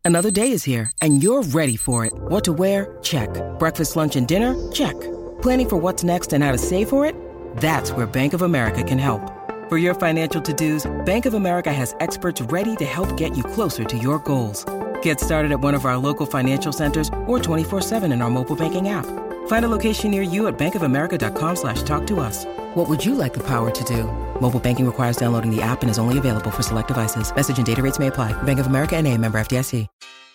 Another day is here, and you're ready for it. What to wear? Check. Breakfast, lunch, and dinner? Check. Planning for what's next and how to save for it? That's where Bank of America can help. For your financial to-dos, Bank of America has experts ready to help get you closer to your goals. Get started at one of our local financial centers or 24/7 in our mobile banking app. Find a location near you at bankofamerica.com/talktous. What would you like the power to do? Mobile banking requires downloading the app and is only available for select devices. Message and data rates may apply. Bank of America N.A., member FDIC.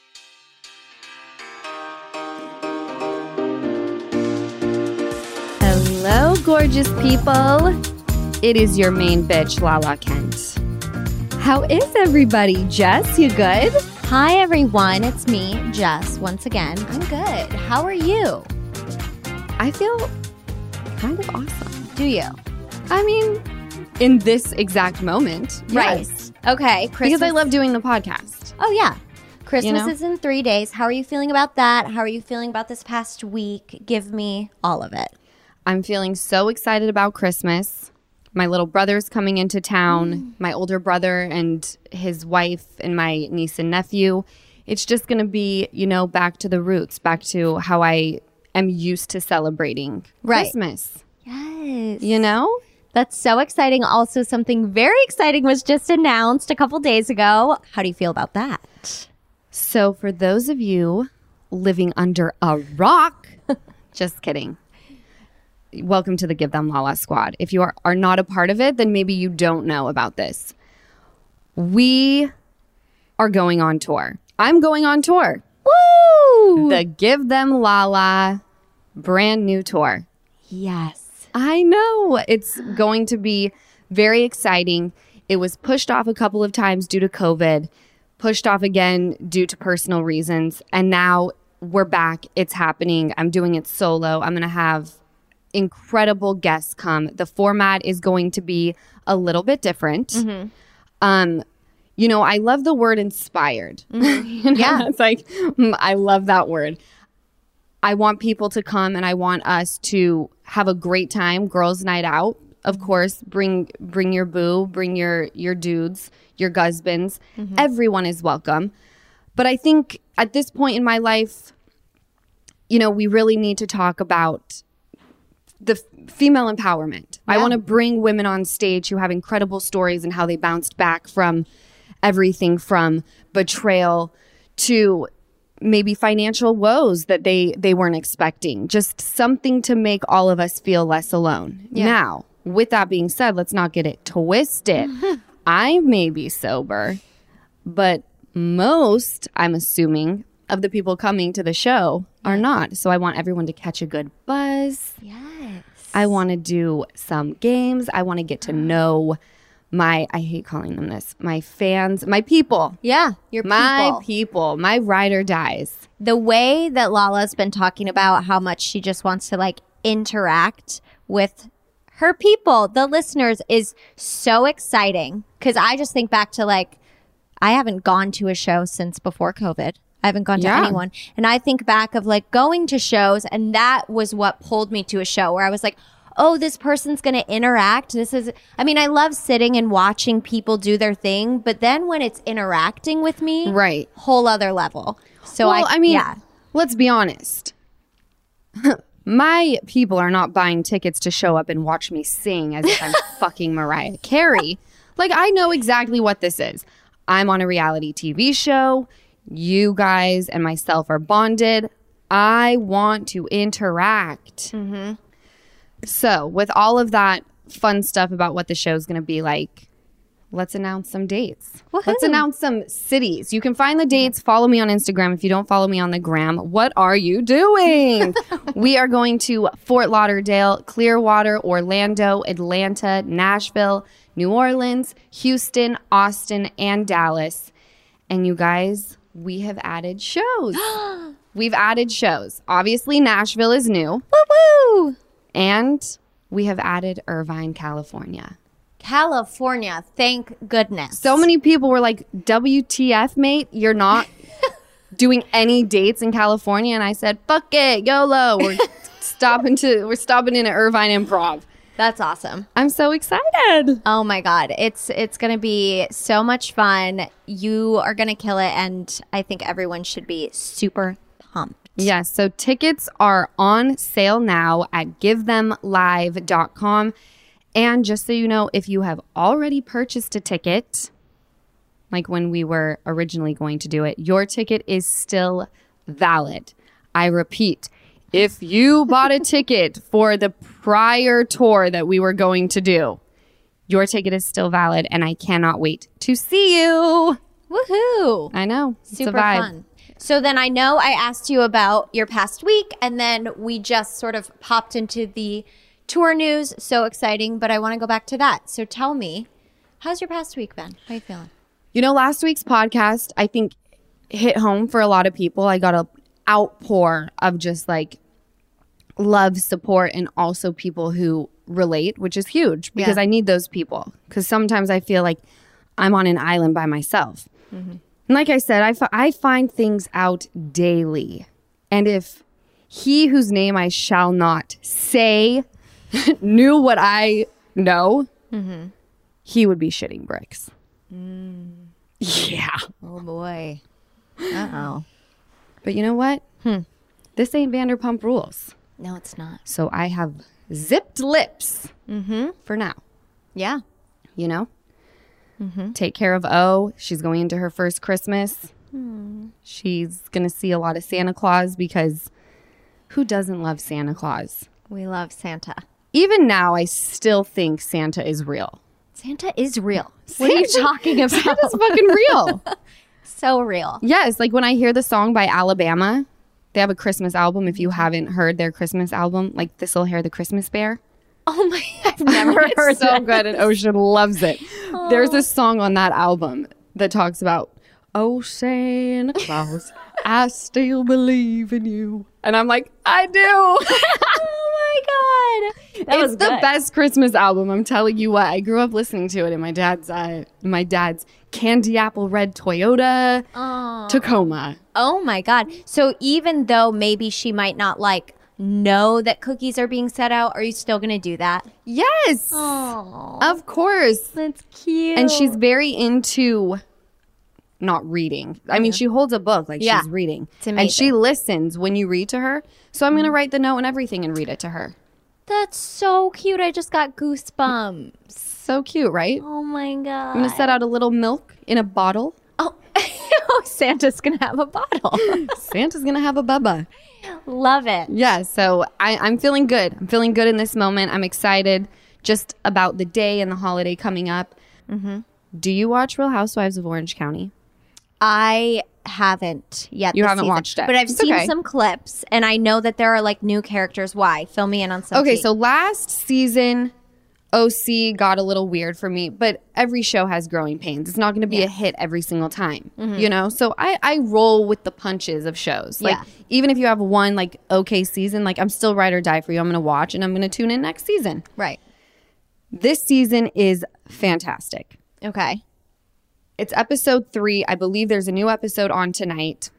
Hello, gorgeous people. It is your main bitch, Lala Kent. How is everybody? Jess, you good? Hi, everyone. It's me, Jess, once again. I'm good. How are you? I feel kind of awesome. Do you? I mean, in this exact moment, Right. yes. Okay. Because I love doing the podcast. Oh, yeah. Christmas You know? is in 3 days. How are you feeling about that? How are you feeling about this past week? Give me all of it. I'm feeling so excited about Christmas. My little brother's coming into town, my older brother and his wife and my niece and nephew. It's just going to be, back to the roots, back to how I am used to celebrating Christmas. Yes. That's so exciting. Also, something very exciting was just announced a couple days ago. How do you feel about that? So for those of you living under a rock, just kidding. Welcome to the Give Them Lala squad. If you are not a part of it, then maybe you don't know about this. We are going on tour. I'm going on tour. Woo! The Give Them Lala brand new tour. Yes. I know. It's going to be very exciting. It was pushed off a couple of times due to COVID, pushed off again due to personal reasons, and now we're back. It's happening. I'm doing it solo. I'm going to have incredible guests come. The format is going to be a little bit different. I love the word inspired. Yeah. It's like, I love that word. I want people to come and I want us to have a great time. Girls' night out. Of course, bring your boo, bring your dudes, your husbands. Everyone is welcome. But I think at this point in my life, we really need to talk about the female empowerment. Yeah. I want to bring women on stage who have incredible stories and how they bounced back from everything from betrayal to maybe financial woes that they weren't expecting. Just something to make all of us feel less alone. Yeah. Now, with that being said, let's not get it twisted. I may be sober, but most, I'm assuming, of the people coming to the show are not. So I want everyone to catch a good buzz. Yes. I want to do some games. I want to get to know I hate calling them this, my fans, my people. Yeah, your people, my ride or dies. The way that Lala's been talking about how much she just wants to interact with her people, the listeners, is so exciting. Because I just think back to I haven't gone to a show since before COVID. I haven't gone to anyone. And I think back of going to shows, and that was what pulled me to a show where I was like, oh, this person's going to interact. I love sitting and watching people do their thing, but then when it's interacting with me, right, whole other level. So let's be honest. My people are not buying tickets to show up and watch me sing as if I'm fucking Mariah Carey. I know exactly what this is. I'm on a reality TV show. You guys and myself are bonded. I want to interact. So with all of that fun stuff about what the show's going to be like, let's announce some dates. Woohoo. Let's announce some cities. You can find the dates. Follow me on Instagram. If you don't follow me on the gram, what are you doing? We are going to Fort Lauderdale, Clearwater, Orlando, Atlanta, Nashville, New Orleans, Houston, Austin, and Dallas. And you guys, we have added shows. We've added shows. Obviously, Nashville is new. Woo-woo! And we have added Irvine, California. California, thank goodness. So many people were like, WTF, mate, you're not doing any dates in California. And I said, fuck it, YOLO. We're stopping in at Irvine Improv. That's awesome. I'm so excited. Oh my God. It's going to be so much fun. You are going to kill it. And I think everyone should be super pumped. Yes. So tickets are on sale now at givethemlive.com. And just so you know, if you have already purchased a ticket, like when we were originally going to do it, your ticket is still valid. I repeat, if you bought a ticket for the prior tour that we were going to do, your ticket is still valid, and I cannot wait to see you. Woohoo. I know. It's Super a vibe. fun. So then I know I asked you about your past week, and then we just sort of popped into the tour news. So exciting, but I want to go back to that. So tell me, how's your past week been? How are you feeling? You know, last week's podcast, I think, hit home for a lot of people. I got a outpour of just like love, support, and also people who relate, which is huge because I need those people. Because sometimes I feel like I'm on an island by myself. Mm-hmm. And like I said, I find things out daily. And if he whose name I shall not say knew what I know, he would be shitting bricks. Yeah. Oh boy. Uh-oh. But you know what? This ain't Vanderpump Rules. No, it's not. So I have zipped lips for now. Yeah. You know? Take care of O. She's going into her first Christmas. She's going to see a lot of Santa Claus because who doesn't love Santa Claus? We love Santa. Even now, I still think Santa is real. Santa is real. What are you talking about? Santa's fucking real. So real. Yes, like when I hear the song by Alabama, they have a Christmas album. If you haven't heard their Christmas album, like This'll Hair the Christmas Bear. Oh my, I've never heard It's so that. good, and Ocean loves it. There's a song on that album that talks about, oh, Santa Claus, I still believe in you. And I'm like, I do. Oh my God. That was It's the good. best Christmas album. I'm telling you what. I grew up listening to it in my dad's candy apple red Toyota Tacoma. Oh my God. So even though maybe she might not like know that cookies are being set out, are you still going to do that? Yes. Oh, Of course. that's cute. And she's very into not reading. I mean, she holds a book like Yeah. she's reading. It's And amazing. she listens when you read to her. So I'm going to write the note and everything and read it to her. That's so cute. I just got goosebumps. So cute, right? Oh my God. I'm going to set out a little milk in a bottle. Oh, Santa's going to have a bottle. Santa's going to have a bubba. Love it. Yeah, so I'm feeling good. I'm feeling good in this moment. I'm excited just about the day and the holiday coming up. Do you watch Real Housewives of Orange County? I haven't yet. You this haven't season, watched it. But I've It's seen okay. some clips, and I know that there are like new characters. Why? Fill me in on some Okay, tea. so last season, OC got a little weird for me, but every show has growing pains. It's not going to be a hit every single time, you know? So I roll with the punches of shows. Like, Yeah. even if you have one, like, okay season, like, I'm still ride or die for you. I'm going to watch, and I'm going to tune in next season. Right. This season is fantastic. Okay. It's episode 3. I believe there's a new episode on tonight.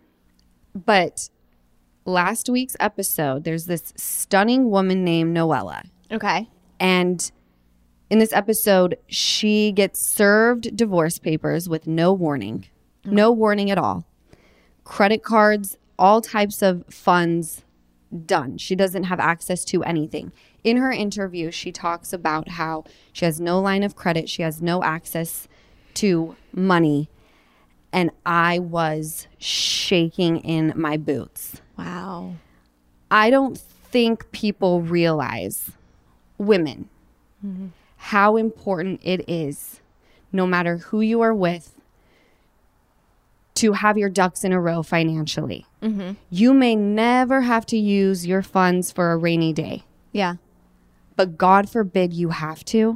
But last week's episode, there's this stunning woman named Noella. Okay. And in this episode, she gets served divorce papers with no warning. No warning at all. Credit cards, all types of funds, done. She doesn't have access to anything. In her interview, she talks about how she has no line of credit. She has no access to money. And I was shaking in my boots. Wow. I don't think people realize, women, how important it is, no matter who you are with, to have your ducks in a row financially. You may never have to use your funds for a rainy day, Yeah. but God forbid you have to.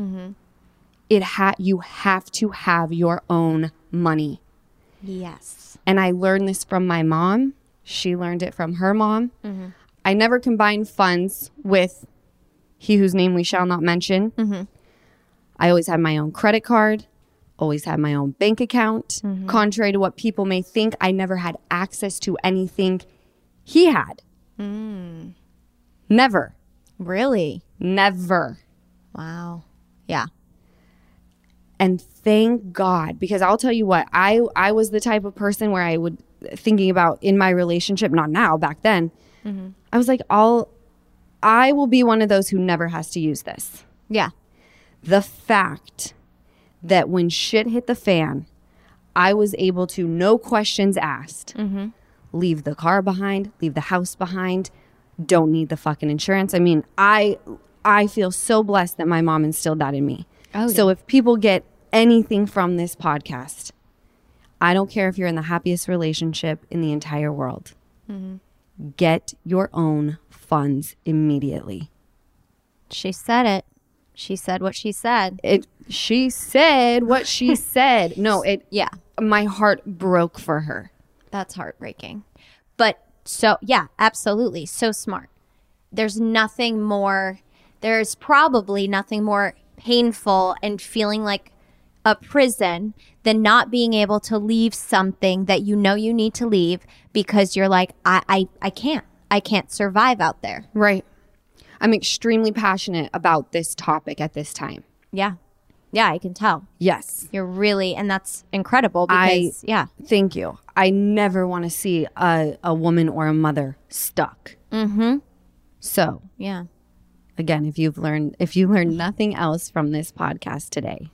You have to have your own money. Yes. And I learned this from my mom. She learned it from her mom. I never combined funds with he whose name we shall not mention. I always had my own credit card, always had my own bank account. Contrary to what people may think, I never had access to anything he had. Never. Really? Never. Wow. Yeah. And thank God, because I'll tell you what, I was the type of person where I would, thinking about in my relationship, not now, back then, I was like, I will be one of those who never has to use this. Yeah. The fact that when shit hit the fan, I was able to, no questions asked, leave the car behind, leave the house behind, don't need the fucking insurance. I mean, I feel so blessed that my mom instilled that in me. Oh, so yeah. if people get anything from this podcast, I don't care if you're in the happiest relationship in the entire world. Get your own funds immediately. She said it. She said what she said. She said what she said. No, Yeah. my heart broke for her. That's heartbreaking. But so, yeah, absolutely. So smart. There's probably nothing more painful and feeling like a prison than not being able to leave something that you know you need to leave because you're like, I can't survive out there. Right. I'm extremely passionate about this topic at this time. Yeah. Yeah, I can tell. Yes. You're really, and that's incredible because, yeah. Thank you. I never want to see a woman or a mother stuck. So, Yeah. again, if you learned nothing else from this podcast today,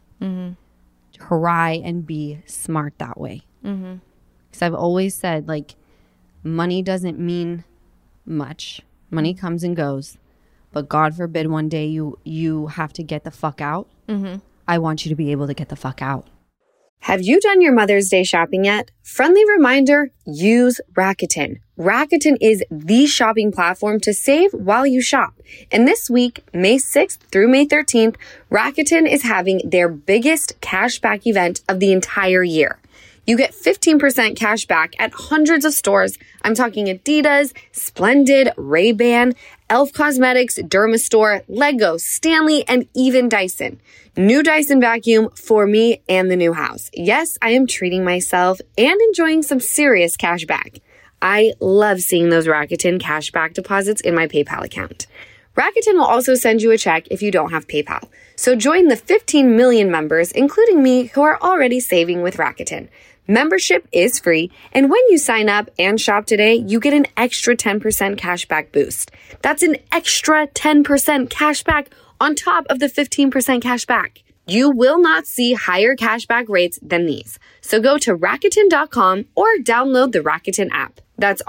try and be smart that way. Because I've always said, like, money doesn't mean much. Money comes and goes. But God forbid one day you have to get the fuck out. I want you to be able to get the fuck out. Have you done your Mother's Day shopping yet? Friendly reminder, use Rakuten. Rakuten is the shopping platform to save while you shop. And this week, May 6th through May 13th, Rakuten is having their biggest cashback event of the entire year. You get 15% cash back at hundreds of stores. I'm talking Adidas, Splendid, Ray-Ban, Elf Cosmetics, Dermastore, Lego, Stanley, and even Dyson. New Dyson vacuum for me and the new house. Yes, I am treating myself and enjoying some serious cash back. I love seeing those Rakuten cashback deposits in my PayPal account. Rakuten will also send you a check if you don't have PayPal. So join the 15 million members, including me, who are already saving with Rakuten. Membership is free, and when you sign up and shop today, you get an extra 10% cashback boost. That's an extra 10% cashback on top of the 15% cashback. You will not see higher cashback rates than these. So go to Rakuten.com or download the Rakuten app. That's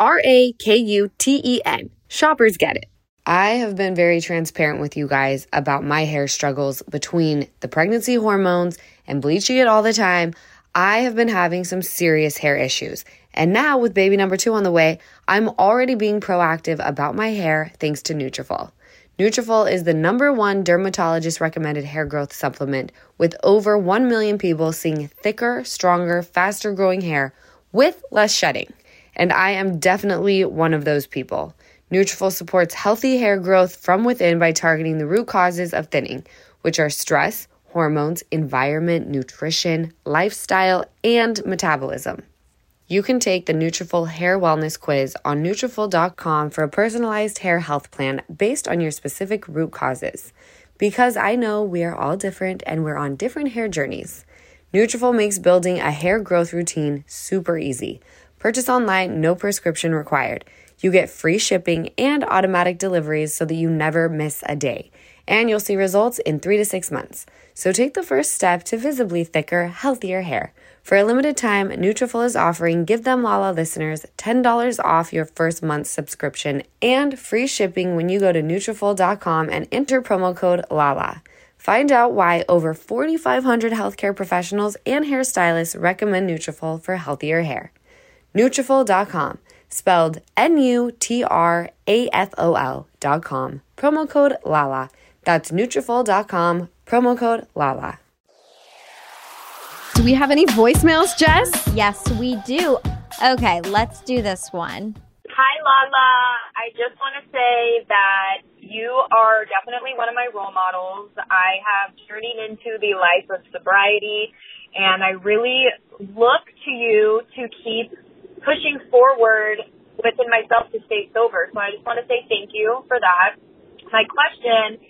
Rakuten. Shoppers get it. I have been very transparent with you guys about my hair struggles between the pregnancy hormones and bleaching it all the time. I have been having some serious hair issues. And now with baby number 2 on the way, I'm already being proactive about my hair thanks to Nutrafol. Nutrafol is the #1 dermatologist recommended hair growth supplement with over 1 million people seeing thicker, stronger, faster growing hair with less shedding. And I am definitely one of those people. Nutrafol supports healthy hair growth from within by targeting the root causes of thinning, which are stress, hormones, environment, nutrition, lifestyle, and metabolism. You can take the Nutrafol Hair Wellness Quiz on Nutrafol.com for a personalized hair health plan based on your specific root causes. Because I know we are all different and we're on different hair journeys. Nutrafol makes building a hair growth routine super easy. Purchase online, no prescription required. You get free shipping and automatic deliveries so that you never miss a day. And you'll see results in 3 to 6 months. So take the first step to visibly thicker, healthier hair. For a limited time, Nutrafol is offering Give Them Lala listeners $10 off your first month's subscription and free shipping when you go to Nutrafol.com and enter promo code LALA. Find out why over 4,500 healthcare professionals and hairstylists recommend Nutrafol for healthier hair. Nutrafol.com, spelled Nutrafol.com, promo code LALA. That's Nutrafol.com, promo code LALA. Do we have any voicemails, Jess? Yes, we do. Okay, let's do this one. Hi, Lala. I just want to say that you are definitely one of my role models. I have journeyed into the life of sobriety, and I really look to you to keep pushing forward within myself to stay sober. So I just want to say thank you for that. My question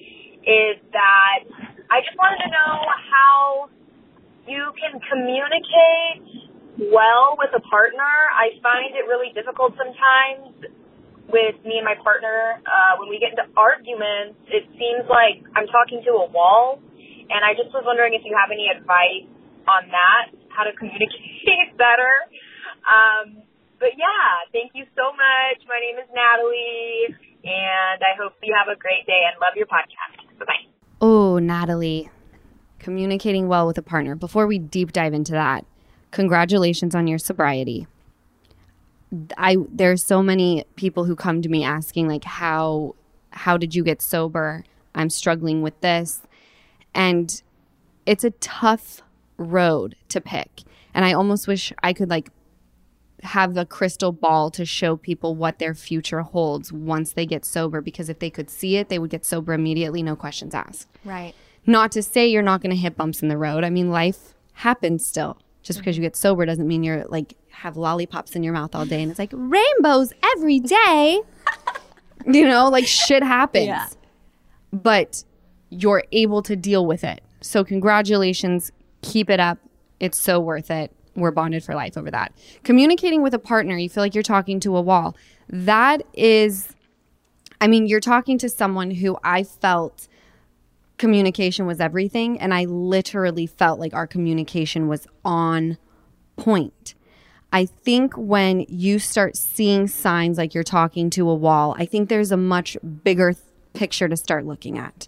is that I just wanted to know how you can communicate well with a partner. I find it really difficult sometimes with me and my partner. When we get into arguments, it seems like I'm talking to a wall. And I just was wondering if you have any advice on that, how to communicate better. But yeah, thank you so much. My name is Natalie, and I hope you have a great day and love your podcast. Bye-bye. Oh, Natalie, communicating well with a partner. Before we deep dive into that, congratulations on your sobriety. There's so many people who come to me asking, like, how did you get sober? I'm struggling with this. And it's a tough road to pick. And I almost wish I could like have the crystal ball to show people what their future holds once they get sober, because if they could see it, they would get sober immediately, no questions asked. Right. Not to say you're not going to hit bumps in the road. I mean, life happens still. Just because you get sober doesn't mean you're like have lollipops in your mouth all day and it's like rainbows every day. You know, like shit happens. Yeah. But you're able to deal with it. So congratulations. Keep it up. It's so worth it. We're bonded for life over that. Communicating with a partner, you feel like you're talking to a wall. That is, I mean, you're talking to someone who I felt communication was everything. And I literally felt like our communication was on point. I think when you start seeing signs like you're talking to a wall, I think there's a much bigger picture to start looking at.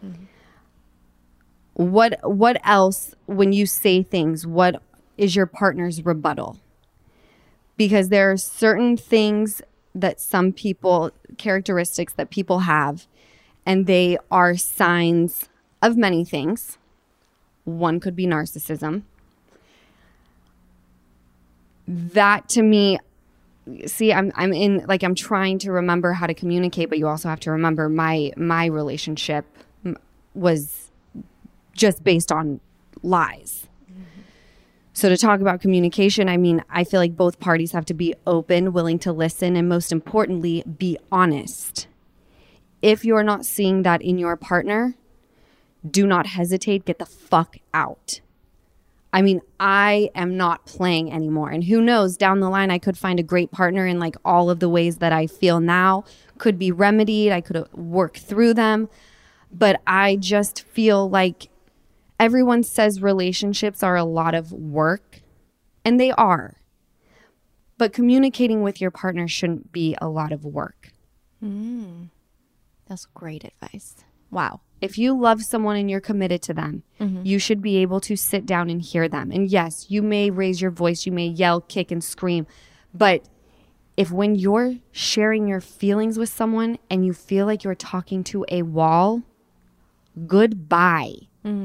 What else, when you say things, what is your partner's rebuttal? Because there are certain things that some people, characteristics that people have, and they are signs of many things. One could be narcissism. That to me, see, I'm trying to remember how to communicate, but you also have to remember my relationship was just based on lies. Mm-hmm. So to talk about communication, I mean, I feel like both parties have to be open, willing to listen, and most importantly, be honest. If you're not seeing that in your partner, do not hesitate, get the fuck out. I mean, I am not playing anymore. And who knows, down the line, I could find a great partner in like all of the ways that I feel now could be remedied. I could work through them. But I just feel like everyone says relationships are a lot of work, and they are. But communicating with your partner shouldn't be a lot of work. That's great advice. Wow. If you love someone and you're committed to them, you should be able to sit down and hear them. And yes, you may raise your voice, you may yell, kick, and scream. But if when you're sharing your feelings with someone and you feel like you're talking to a wall, goodbye.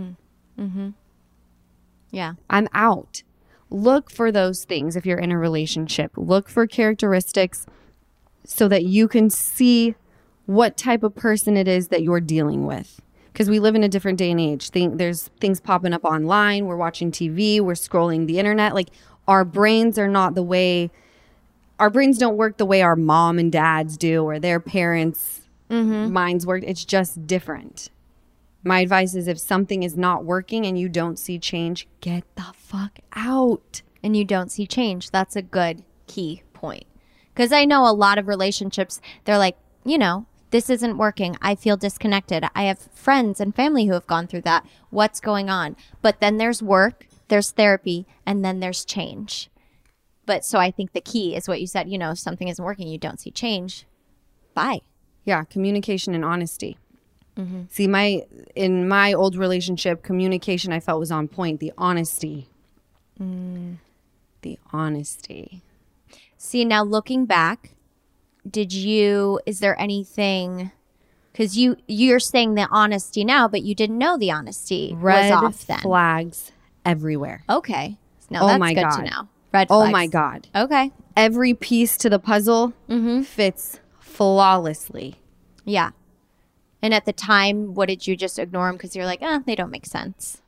Yeah. I'm out. Look for those things if you're in a relationship. Look for characteristics so that you can see what type of person it is that you're dealing with. Because we live in a different day and age. There's things popping up online. We're watching TV. We're scrolling the internet. Like our brains are not the way, our brains don't work the way our mom and dads do or their parents' minds work. It's just different. My advice is if something is not working and you don't see change, get the fuck out. And you don't see change. That's a good key point. Because I know a lot of relationships, they're like, you know, this isn't working. I feel disconnected. I have friends and family who have gone through that. What's going on? But then there's work, there's therapy, and then there's change. But so I think the key is what you said, you know, if something isn't working, you don't see change. Bye. Yeah, communication and honesty. See, in my old relationship, communication I felt was on point. The honesty. The honesty. See, now looking back, is there anything, because you're saying the honesty now, but you didn't know the honesty was off then. Red flags everywhere. Okay. Now that's my good God. to know. Red flags. Oh my God. Okay. Every piece to the puzzle fits flawlessly. Yeah. And at the time, what did you just ignore them because you're like, they don't make sense?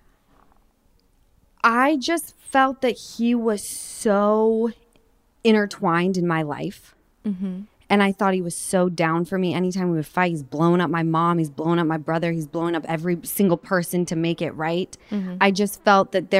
I just felt that he was so intertwined in my life. And And I thought he was so down for me. Anytime we would fight, he's blowing up my mom. He's blowing up my brother. He's blowing up every single person to make it right. I just felt that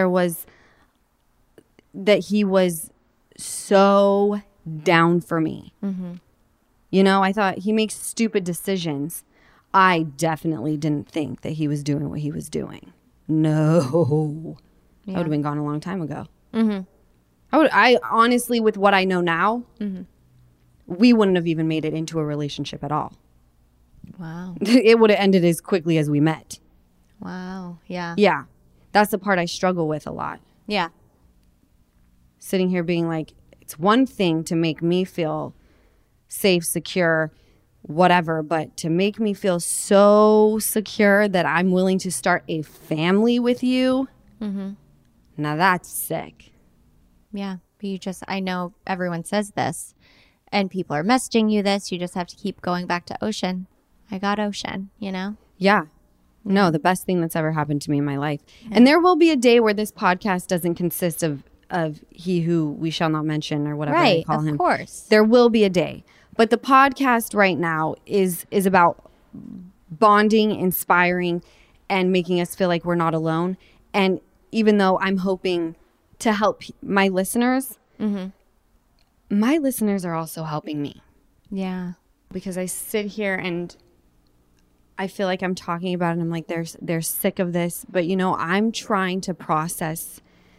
he was so down for me. You know, I thought he makes stupid decisions. I definitely didn't think that he was doing what he was doing. No. I would have been gone a long time ago. I honestly, with what I know now, we wouldn't have even made it into a relationship at all. Wow. It would have ended as quickly as we met. Wow. Yeah. Yeah. That's the part I struggle with a lot. Yeah. Sitting here being like, it's one thing to make me feel safe, secure, whatever, but to make me feel so secure that I'm willing to start a family with you, now that's sick. Yeah. But I know everyone says this and people are messaging you this. You just have to keep going back to Ocean. I got Ocean, you know? Yeah. No, the best thing that's ever happened to me in my life. And there will be a day where this podcast doesn't consist of he who we shall not mention or whatever they call him. Right, of course. There will be a day. But the podcast right now is about bonding, inspiring, and making us feel like we're not alone. And even though I'm hoping to help my listeners, my listeners are also helping me. Yeah. Because I sit here and I feel like I'm talking about it and I'm like, they're sick of this. But, you know, I'm trying to process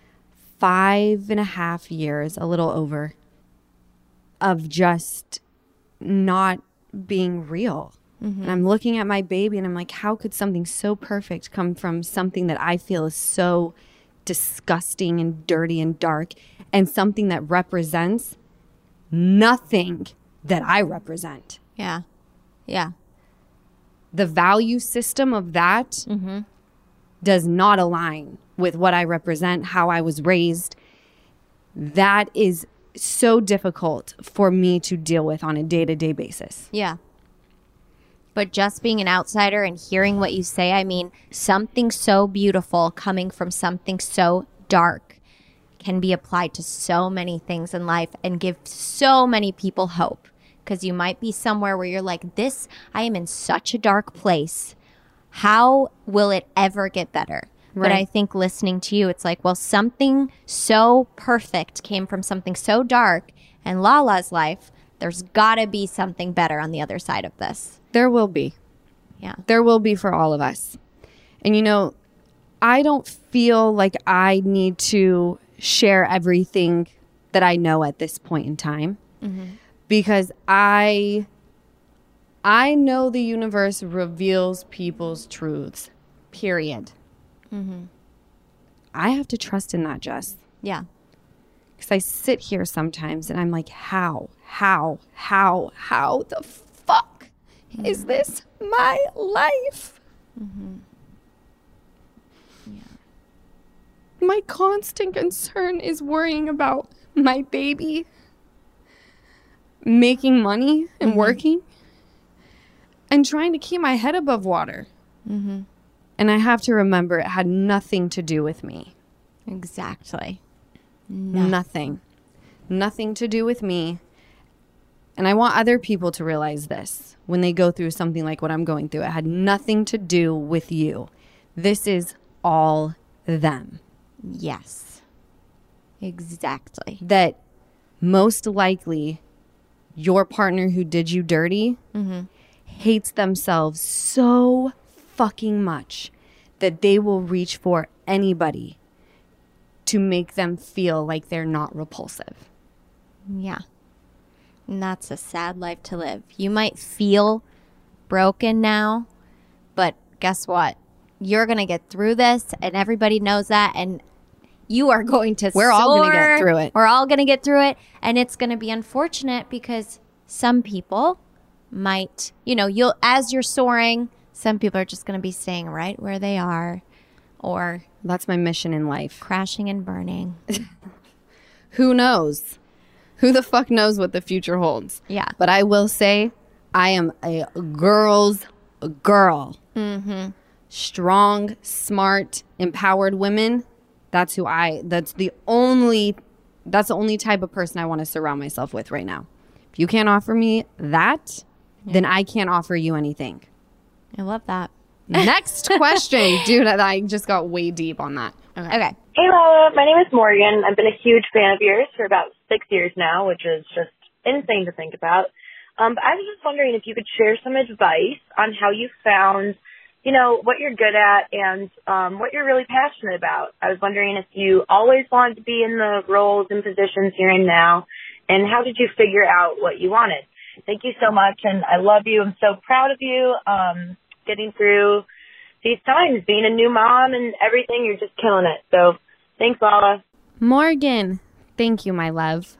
5.5 years, a little over, of just not being real. And I'm looking at my baby and I'm like, how could something so perfect come from something that I feel is so disgusting and dirty and dark, and something that represents nothing that I represent? Yeah. Yeah. The value system of that does not align with what I represent, how I was raised. That is so difficult for me to deal with on a day-to-day basis. Yeah. But just being an outsider and hearing what you say, I mean, something so beautiful coming from something so dark can be applied to so many things in life and give so many people hope. Because you might be somewhere where you're like, I am in such a dark place. How will it ever get better? Right. But I think listening to you, it's like, well, something so perfect came from something so dark. And Lala's life, there's got to be something better on the other side of this. There will be. Yeah. There will be for all of us. And, you know, I don't feel like I need to share everything that I know at this point in time. Because I know the universe reveals people's truths, period. I have to trust in that, Jess. Yeah. Because I sit here sometimes and I'm like, how the fuck is this my life? My constant concern is worrying about my baby making money and working and trying to keep my head above water. And I have to remember it had nothing to do with me. Exactly. Nothing to do with me. And I want other people to realize this when they go through something like what I'm going through. It had nothing to do with you. This is all them. Yes. Exactly. That most likely your partner who did you dirty hates themselves so fucking much that they will reach for anybody to make them feel like they're not repulsive. Yeah. And that's a sad life to live. You might feel broken now, but guess what? You're going to get through this, and everybody knows that, and you are going to We're all going to get through it. We're all going to get through it, and it's going to be unfortunate because some people might, as you're soaring, some people are just going to be staying right where they are, or that's my mission in life. Crashing and burning. Who knows? Who the fuck knows what the future holds? Yeah. But I will say, I am a girl's girl. Strong, smart, empowered women. That's the only type of person I want to surround myself with right now. If you can't offer me that, then I can't offer you anything. I love that. Next question. Dude, I just got way deep on that. Okay. Hey, Lala. My name is Morgan. I've been a huge fan of yours for about 6 years now, which is just insane to think about. But I was just wondering if you could share some advice on how you found, what you're good at and what you're really passionate about. I was wondering if you always wanted to be in the roles and positions you're in now, and how did you figure out what you wanted? Thank you so much, and I love you. I'm so proud of you getting through these times, being a new mom and everything. You're just killing it. So thanks, Lala. Morgan, thank you, my love.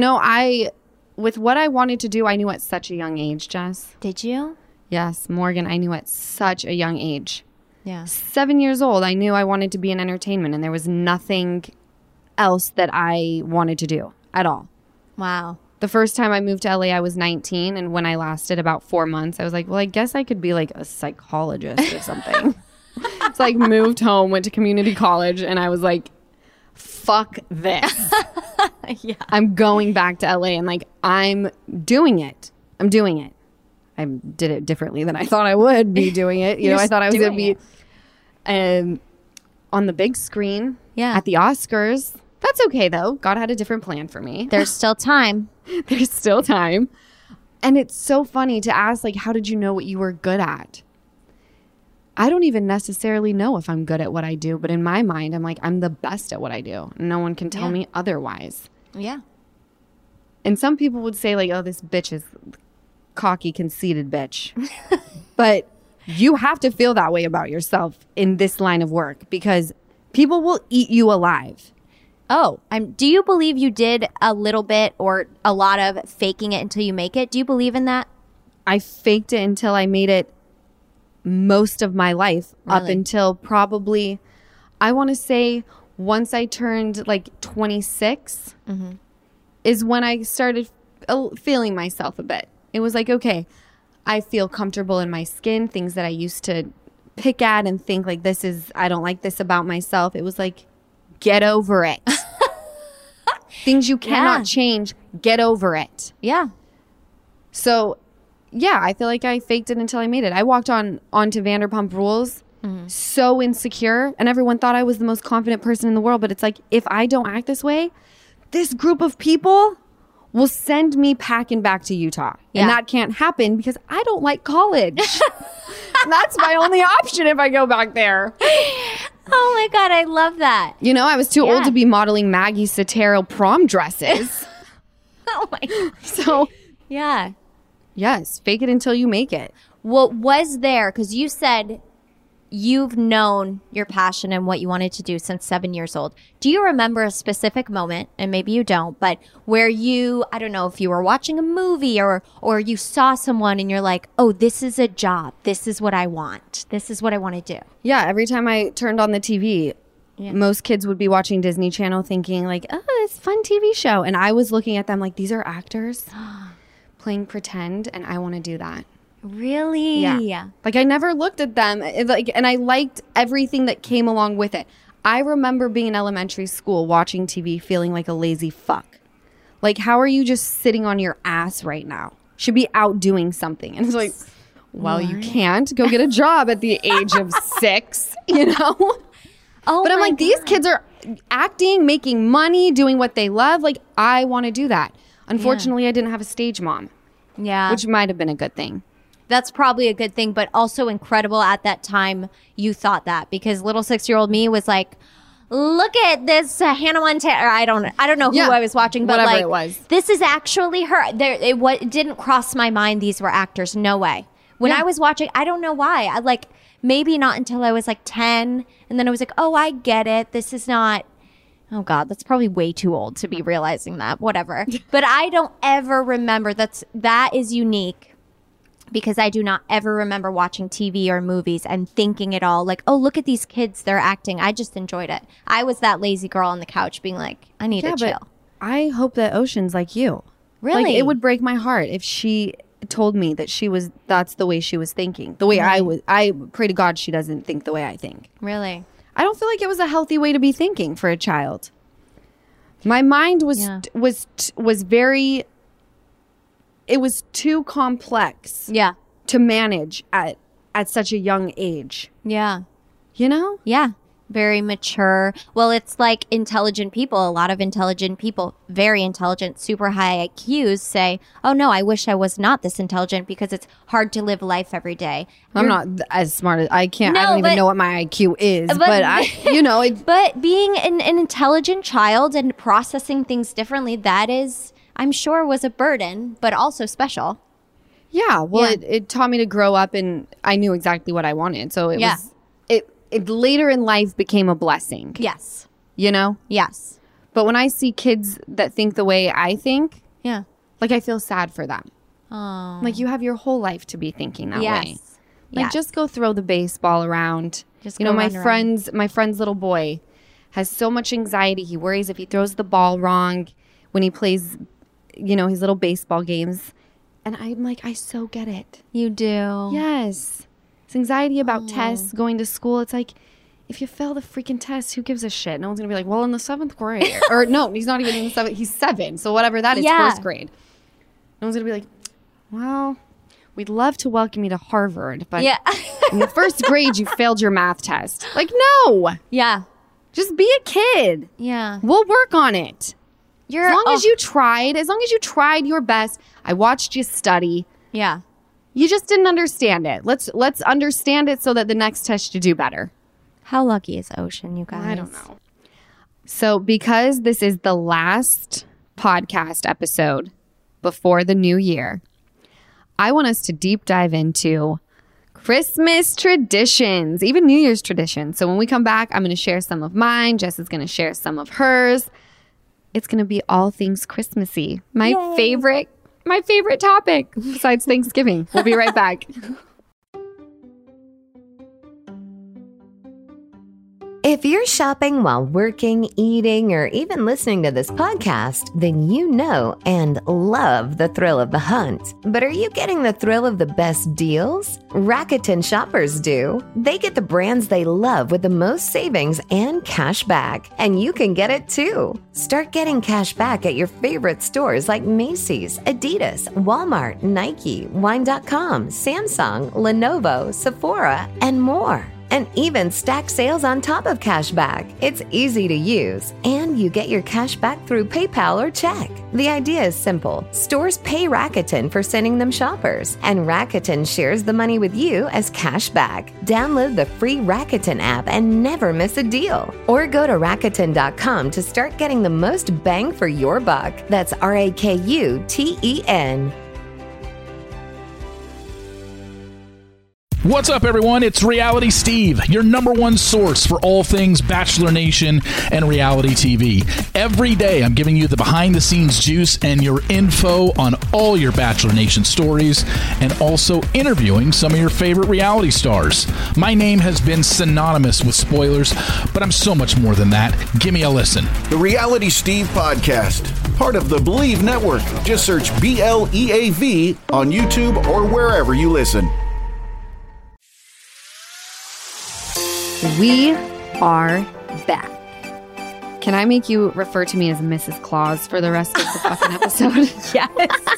With what I wanted to do, I knew at such a young age, Jess. Did you? Yes, Morgan, I knew at such a young age. Yeah. 7 years old, I knew I wanted to be in entertainment, and there was nothing else that I wanted to do at all. Wow. The first time I moved to LA, I was 19, and when I lasted about 4 months, I was like, well, I guess I could be like a psychologist or something. It's like moved home, went to community college, and I was like, fuck this. Yeah. I'm going back to LA, and like, I'm doing it. I'm doing it. I did it differently than I thought I would be doing it. I thought I was going to be on the big screen at the Oscars. That's okay, though. God had a different plan for me. There's still time. There's still time. And it's so funny to ask, like, how did you know what you were good at? I don't even necessarily know if I'm good at what I do, but in my mind, I'm like, I'm the best at what I do. No one can tell me otherwise. Yeah. And some people would say, like, oh, this bitch is cocky, conceited bitch. But you have to feel that way about yourself in this line of work because people will eat you alive. Oh, do you believe you did a little bit or a lot of faking it until you make it? Do you believe in that? I faked it until I made it most of my life, up until probably, I want to say once I turned like 26 is when I started feeling myself a bit. It was like, okay, I feel comfortable in my skin, things that I used to pick at and think like I don't like this about myself. It was like, get over it. Things you cannot change, get over it. Yeah. So, yeah, I feel like I faked it until I made it. I walked onto Vanderpump Rules so insecure, and everyone thought I was the most confident person in the world. But it's like, if I don't act this way, this group of people will send me packing back to Utah. Yeah. And that can't happen because I don't like college. That's my only option if I go back there. Oh my God, I love that. I was too old to be modeling Maggie Sotero prom dresses. Oh my God. So, yeah. Yes, fake it until you make it. What was there, because you said you've known your passion and what you wanted to do since 7 years old. Do you remember a specific moment, and maybe you don't, but where I don't know if you were watching a movie or you saw someone and you're like, oh, this is a job. This is what I want. This is what I want to do. Yeah, every time I turned on the TV, most kids would be watching Disney Channel thinking like, oh, it's a fun TV show. And I was looking at them like, these are actors playing pretend, and I want to do that. Really? Yeah. Like I never looked at them and I liked everything that came along with it. I remember being in elementary school watching TV feeling like a lazy fuck. Like, how are you just sitting on your ass right now? Should be out doing something. And it's like, well, you can't go get a job at the age of 6, Oh, but I'm like, these kids are acting, making money, doing what they love. Like, I want to do that. Unfortunately, I didn't have a stage mom. Yeah. Which might have been a good thing. That's probably a good thing, but also incredible at that time you thought that, because little 6-year-old me was like, look at this Hannah Montana. I don't know who I was watching, but whatever like, it was. This is actually her. It didn't cross my mind these were actors. No way. When I was watching, I don't know why. I like, maybe not until I was like 10, and then I was like, oh, I get it. This is not. Oh God, that's probably way too old to be realizing that. Whatever. But I don't ever remember. That is unique. Because I do not ever remember watching TV or movies and thinking at all like, oh, look at these kids, they're acting. I just enjoyed it. I was that lazy girl on the couch being like, I need to chill. I hope that Ocean's like you. Really? Like, it would break my heart if she told me that that's the way she was thinking. The way I was. I pray to God she doesn't think the way I think. Really? I don't feel like it was a healthy way to be thinking for a child. My mind was very it was too complex Yeah. to manage at such a young age. Yeah. You know? Yeah. Very mature. Well, it's like intelligent people. A lot of intelligent people, very intelligent, super high IQs say, oh no, I wish I was not this intelligent because it's hard to live life every day. I'm not as smart as I can't. I No, don't even but- know what my IQ is, but I, But being an intelligent child and processing things differently, that is, I'm sure, was a burden, but also special. yeah. Well, Yeah. it taught me to grow up, and I knew exactly what I wanted. So it Yeah. was it later in life became a blessing. Yes. You know. Yes. But when I see kids that think the way I think, Yeah. like I feel sad for them. Oh. Like you have your whole life to be thinking that way. Yes. Like Yes. just go throw the baseball around. Just you go know, my run around. friend's little boy has so much anxiety. He worries if he throws the ball wrong when he plays, you know, his little baseball games. And I'm like, I so get it. You do. Yes. It's anxiety about tests, going to school. It's like, if you fail the freaking test, who gives a shit? No one's going to be like, well, in the 7th grade. Or no, he's not even in the 7th. He's 7. So whatever that is, Yeah. 1st grade. No one's going to be like, well, we'd love to welcome you to Harvard, but Yeah. in the 1st grade, you failed your math test. Like, no. Yeah. Just be a kid. Yeah. We'll work on it. You're As long as you tried your best. I watched you study. Yeah. You just didn't understand it. Let's understand it so that the next test you do better. How lucky is Ocean, you guys? I don't know. So because this is the last podcast episode before the new year, I want us to deep dive into Christmas traditions, even New Year's traditions. So when we come back, I'm going to share some of mine. Jess is going to share some of hers. It's going to be all things Christmassy. My favorite topic besides Thanksgiving. We'll be right back. If you're shopping while working, eating, or even listening to this podcast, then you know and love the thrill of the hunt. But are you getting the thrill of the best deals? Rakuten shoppers do. They get the brands they love with the most savings and cash back. And you can get it too. Start getting cash back at your favorite stores like Macy's, Adidas, Walmart, Nike, Wine.com, Samsung, Lenovo, Sephora, and more. And even stack sales on top of cashback. It's easy to use, and you get your cash back through PayPal or check. The idea is simple. Stores pay Rakuten for sending them shoppers, and Rakuten shares the money with you as cash back. Download the free Rakuten app and never miss a deal. Or go to Rakuten.com to start getting the most bang for your buck. That's RAKUTEN. What's up, everyone? It's Reality Steve, your number one source for all things Bachelor Nation and reality TV. Every day, I'm giving you the behind-the-scenes juice and your info on all your Bachelor Nation stories, and also interviewing some of your favorite reality stars. My name has been synonymous with spoilers, but I'm so much more than that. Give me a listen. The Reality Steve Podcast, part of the Believe Network. Just search BLEAV on YouTube or wherever you listen. We are back. Can I make you refer to me as Mrs. Claus for the rest of the fucking episode? Yes.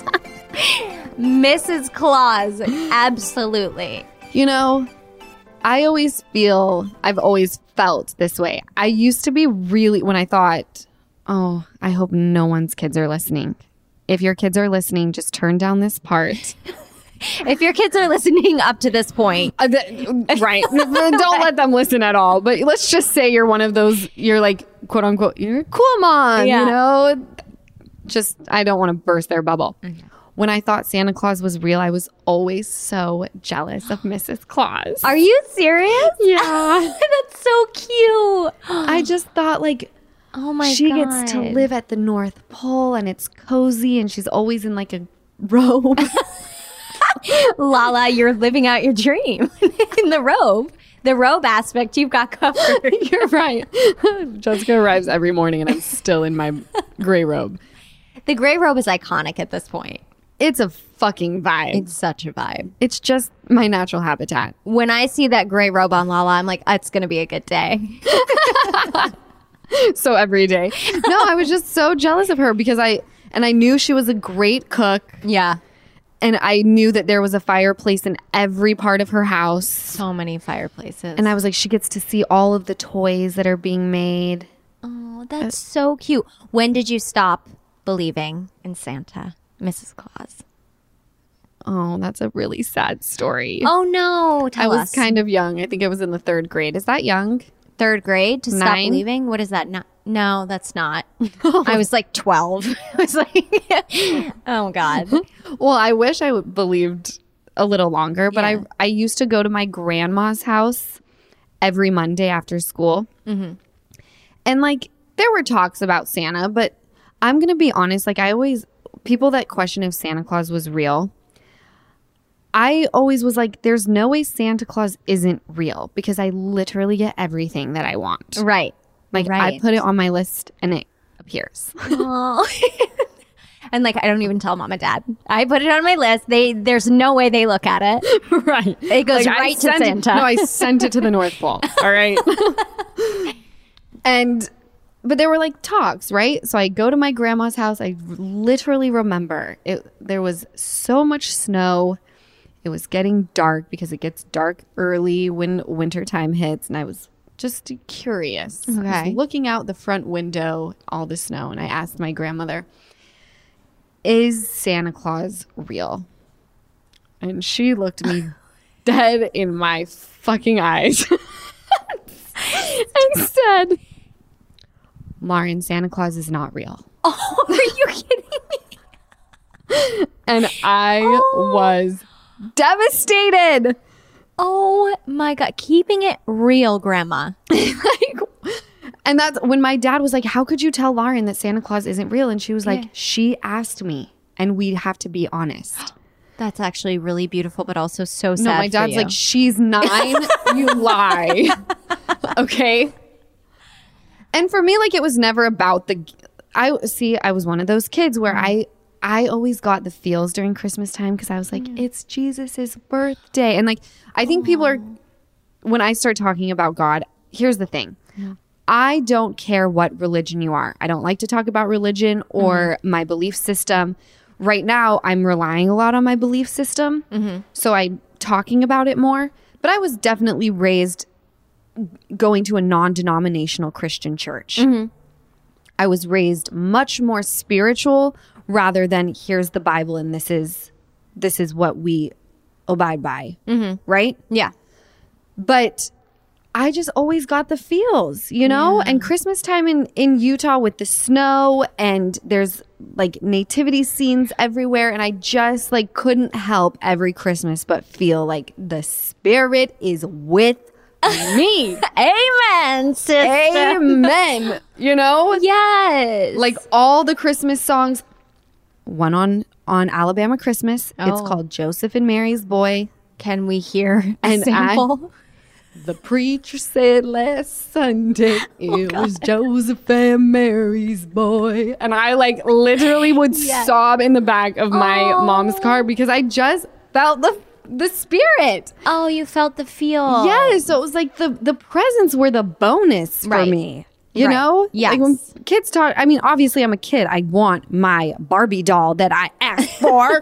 Mrs. Claus. Absolutely. You know, I've always felt this way. I used to be really, when I thought, oh, I hope no one's kids are listening. If your kids are listening, just turn down this part. If your kids are listening up to this point. Right. Don't let them listen at all. But let's just say you're one of those, you're like, quote unquote, you're a cool mom, Yeah. you know? Just, I don't want to burst their bubble. When I thought Santa Claus was real, I was always so jealous of Mrs. Claus. Are you serious? Yeah. That's so cute. I just thought, like, Oh my she God. gets to live at the North Pole and it's cozy and she's always in like a robe. Lala, you're living out your dream in the robe. The robe aspect you've got covered. You're right. Jessica arrives every morning and I'm still in my gray robe. The gray robe is iconic at this point. It's a fucking vibe. It's such a vibe. It's just my natural habitat. When I see that gray robe on Lala, I'm like, it's going to be a good day. So every day. No, I was just so jealous of her because I knew she was a great cook. Yeah. And I knew that there was a fireplace in every part of her house. So many fireplaces. And I was like, she gets to see all of the toys that are being made. Oh, that's so cute. When did you stop believing in Santa, Mrs. Claus? Oh, that's a really sad story. Oh, no. Tell I was us. kind of young. I think I was in the 3rd grade. Is that young? 3rd grade to stop 9? believing? What is that? No, that's not. I was like 12. I was like, oh, God. Well, I wish I believed a little longer, but Yeah. I used to go to my grandma's house every Monday after school. Mm-hmm. And like, there were talks about Santa, but I'm going to be honest. Like, people that question if Santa Claus was real, I always was like, there's no way Santa Claus isn't real because I literally get everything that I want. Right. Like, I Right. put it on my list and it appears. Oh. And like, I don't even tell mom and dad. I put it on my list. There's no way they look at it. Right. It goes Like, right to Santa. No, I sent it to the North Pole. All right. But there were like talks, right? So I go to my grandma's house. I literally remember there was so much snow. It was getting dark because it gets dark early when wintertime hits. And I was just curious. I Okay. was looking out the front window, all the snow. And I asked my grandmother, is Santa Claus real? And she looked me dead in my fucking eyes and said, Lauren, Santa Claus is not real. Oh, are you kidding me? And I was devastated. Oh my God. Keeping it real, Grandma. And that's when my dad was like, how could you tell Lauren that Santa Claus isn't real? And she was like, she asked me and we have to be honest. That's actually really beautiful, but also so sad. No, my dad's like, she's 9. You lie. Okay. And for me, like, it was never about I was one of those kids where I always got the feels during Christmas time because I was like, it's Jesus's birthday. And like, I think people are, when I start talking about God, here's the thing. I don't care what religion you are. I don't like to talk about religion or my belief system. Right now, I'm relying a lot on my belief system. So I'm talking about it more. But I was definitely raised going to a non-denominational Christian church. I was raised much more spiritual rather than here's the Bible and this is what we abide by. Right? yeah. But I just always got the feels, you know? And Christmas time in Utah with the snow and there's like nativity scenes everywhere. And I just like couldn't help every Christmas but feel like the spirit is with me. Amen, sister. Amen. You know? Yes. Like all the Christmas songs. One on Alabama Christmas. It's Oh. called Joseph and Mary's Boy. Can we hear a And sample? The preacher said last Sunday it was Joseph and Mary's boy. And I like literally would sob in the back of my mom's car because I just felt the spirit. Oh, you felt the feel. Yes. So it was like the presents were the bonus for Right. me. You Right. know? Yes. Like when kids talk, I mean, obviously I'm a kid. I want my Barbie doll that I asked for.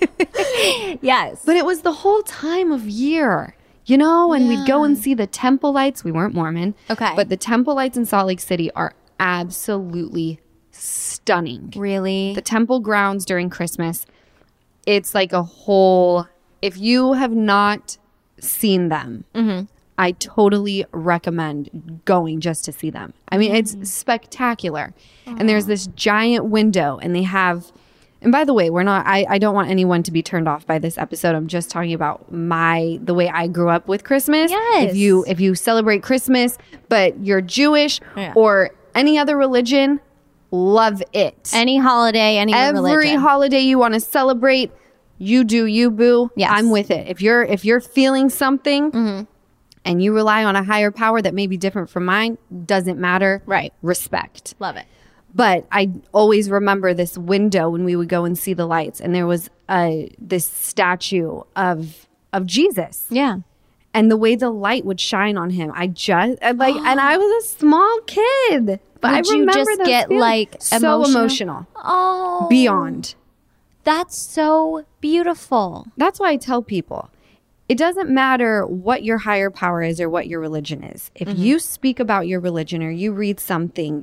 Yes. But it was the whole time of year, you know, and we'd go and see the temple lights. We weren't Mormon. Okay. But the temple lights in Salt Lake City are absolutely stunning. Really? The temple grounds during Christmas, it's like a whole, if you have not seen them, I totally recommend going just to see them. I mean, it's spectacular. And there's this giant window and they have, and by the way, I don't want anyone to be turned off by this episode. I'm just talking about the way I grew up with Christmas. Yes. If you celebrate Christmas, but you're Jewish or any other religion, love it. Any holiday, any Every religion. holiday you want to celebrate, you do you, boo. Yes. I'm with it. If you're feeling something and you rely on a higher power that may be different from mine, doesn't matter. Right. Respect. Love it. But I always remember this window when we would go and see the lights, and there was this statue of Jesus. Yeah. And the way the light would shine on him, and I was a small kid. But Would I you remember just those get, feelings. like, so emotional? emotional. Oh. Beyond. That's so beautiful. That's why I tell people, it doesn't matter what your higher power is or what your religion is. If you speak about your religion or you read something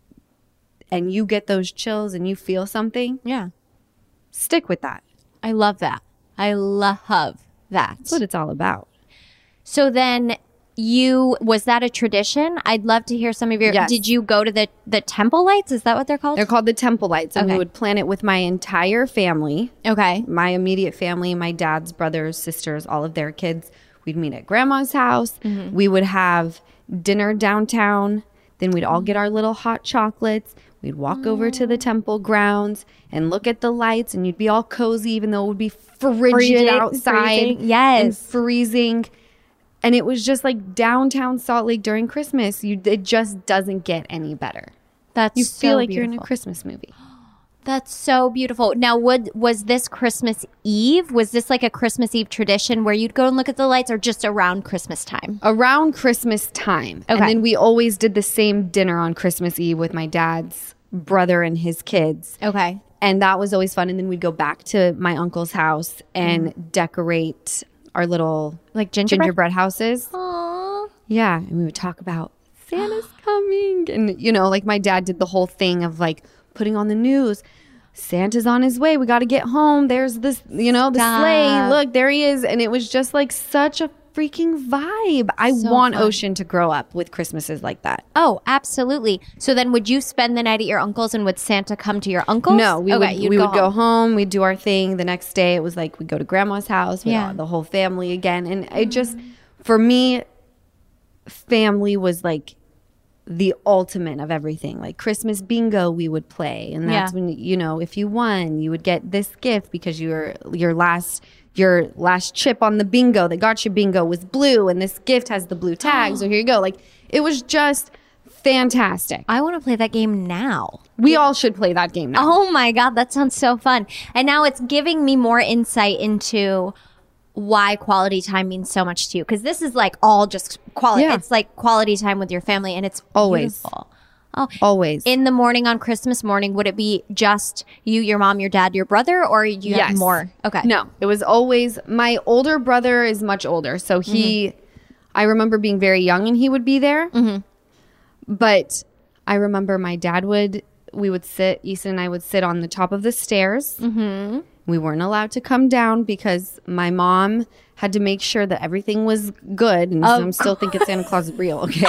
and you get those chills and you feel something, Yeah. stick with that. I love that. I love that. That's what it's all about. So then was that a tradition? I'd love to hear some of your, Yes. did you go to the temple lights? Is that what they're called? They're called the temple lights, and Okay. we would plan it with my entire family, Okay. my immediate family, my dad's brothers, sisters, all of their kids. We'd meet at grandma's house. We would have dinner downtown. Then we'd all get our little hot chocolates. We'd walk over to the temple grounds and look at the lights, and you'd be all cozy, even though it would be frigid outside. freezing. Yes. And freezing. And it was just like downtown Salt Lake during Christmas. It just doesn't get any better. That's You so feel like you're in a beautiful. Christmas movie. That's so beautiful. Now, was this Christmas Eve? Was this like a Christmas Eve tradition where you'd go and look at the lights, or just around Christmas time? Around Christmas time. Okay. And then we always did the same dinner on Christmas Eve with my dad's brother and his kids. Okay. And that was always fun. And then we'd go back to my uncle's house and decorate our little Like gingerbread? houses. Aww. Yeah. And we would talk about Santa's coming. And, you know, like my dad did the whole thing of like putting on the news. Santa's on his way. We got to get home. There's this, you know, the sleigh. Look, there he is. And it was just like such a freaking vibe. I want Ocean to grow up with Christmases like that. Oh, absolutely. So then would you spend the night at your uncle's, and would Santa come to your uncle's? No, we you'd would go home. We'd do our thing. The next day, it was like we'd go to grandma's house with Yeah. the whole family again. And it just, for me, family was like the ultimate of everything. Like Christmas bingo we would play. And that's when, you know, if you won, you would get this gift because your last chip on the bingo that got you bingo was blue, and this gift has the blue tag. So here you go. Like, it was just fantastic. I want to play that game now. We all should play that game now. Oh my God, that sounds so fun. And now it's giving me more insight into why quality time means so much to you. Because this is like all just quality. Yeah. It's like quality time with your family, and it's Always. beautiful. Oh, Always. in the morning on Christmas morning, would it be just you, your mom, your dad, your brother, or you have more? Okay. No, it was always, my older brother is much older. So I remember being very young and he would be there. But I remember my dad we would sit, Easton and I would sit on the top of the stairs. We weren't allowed to come down because my mom had to make sure that everything was good. And I'm still thinking Santa Claus is real, okay?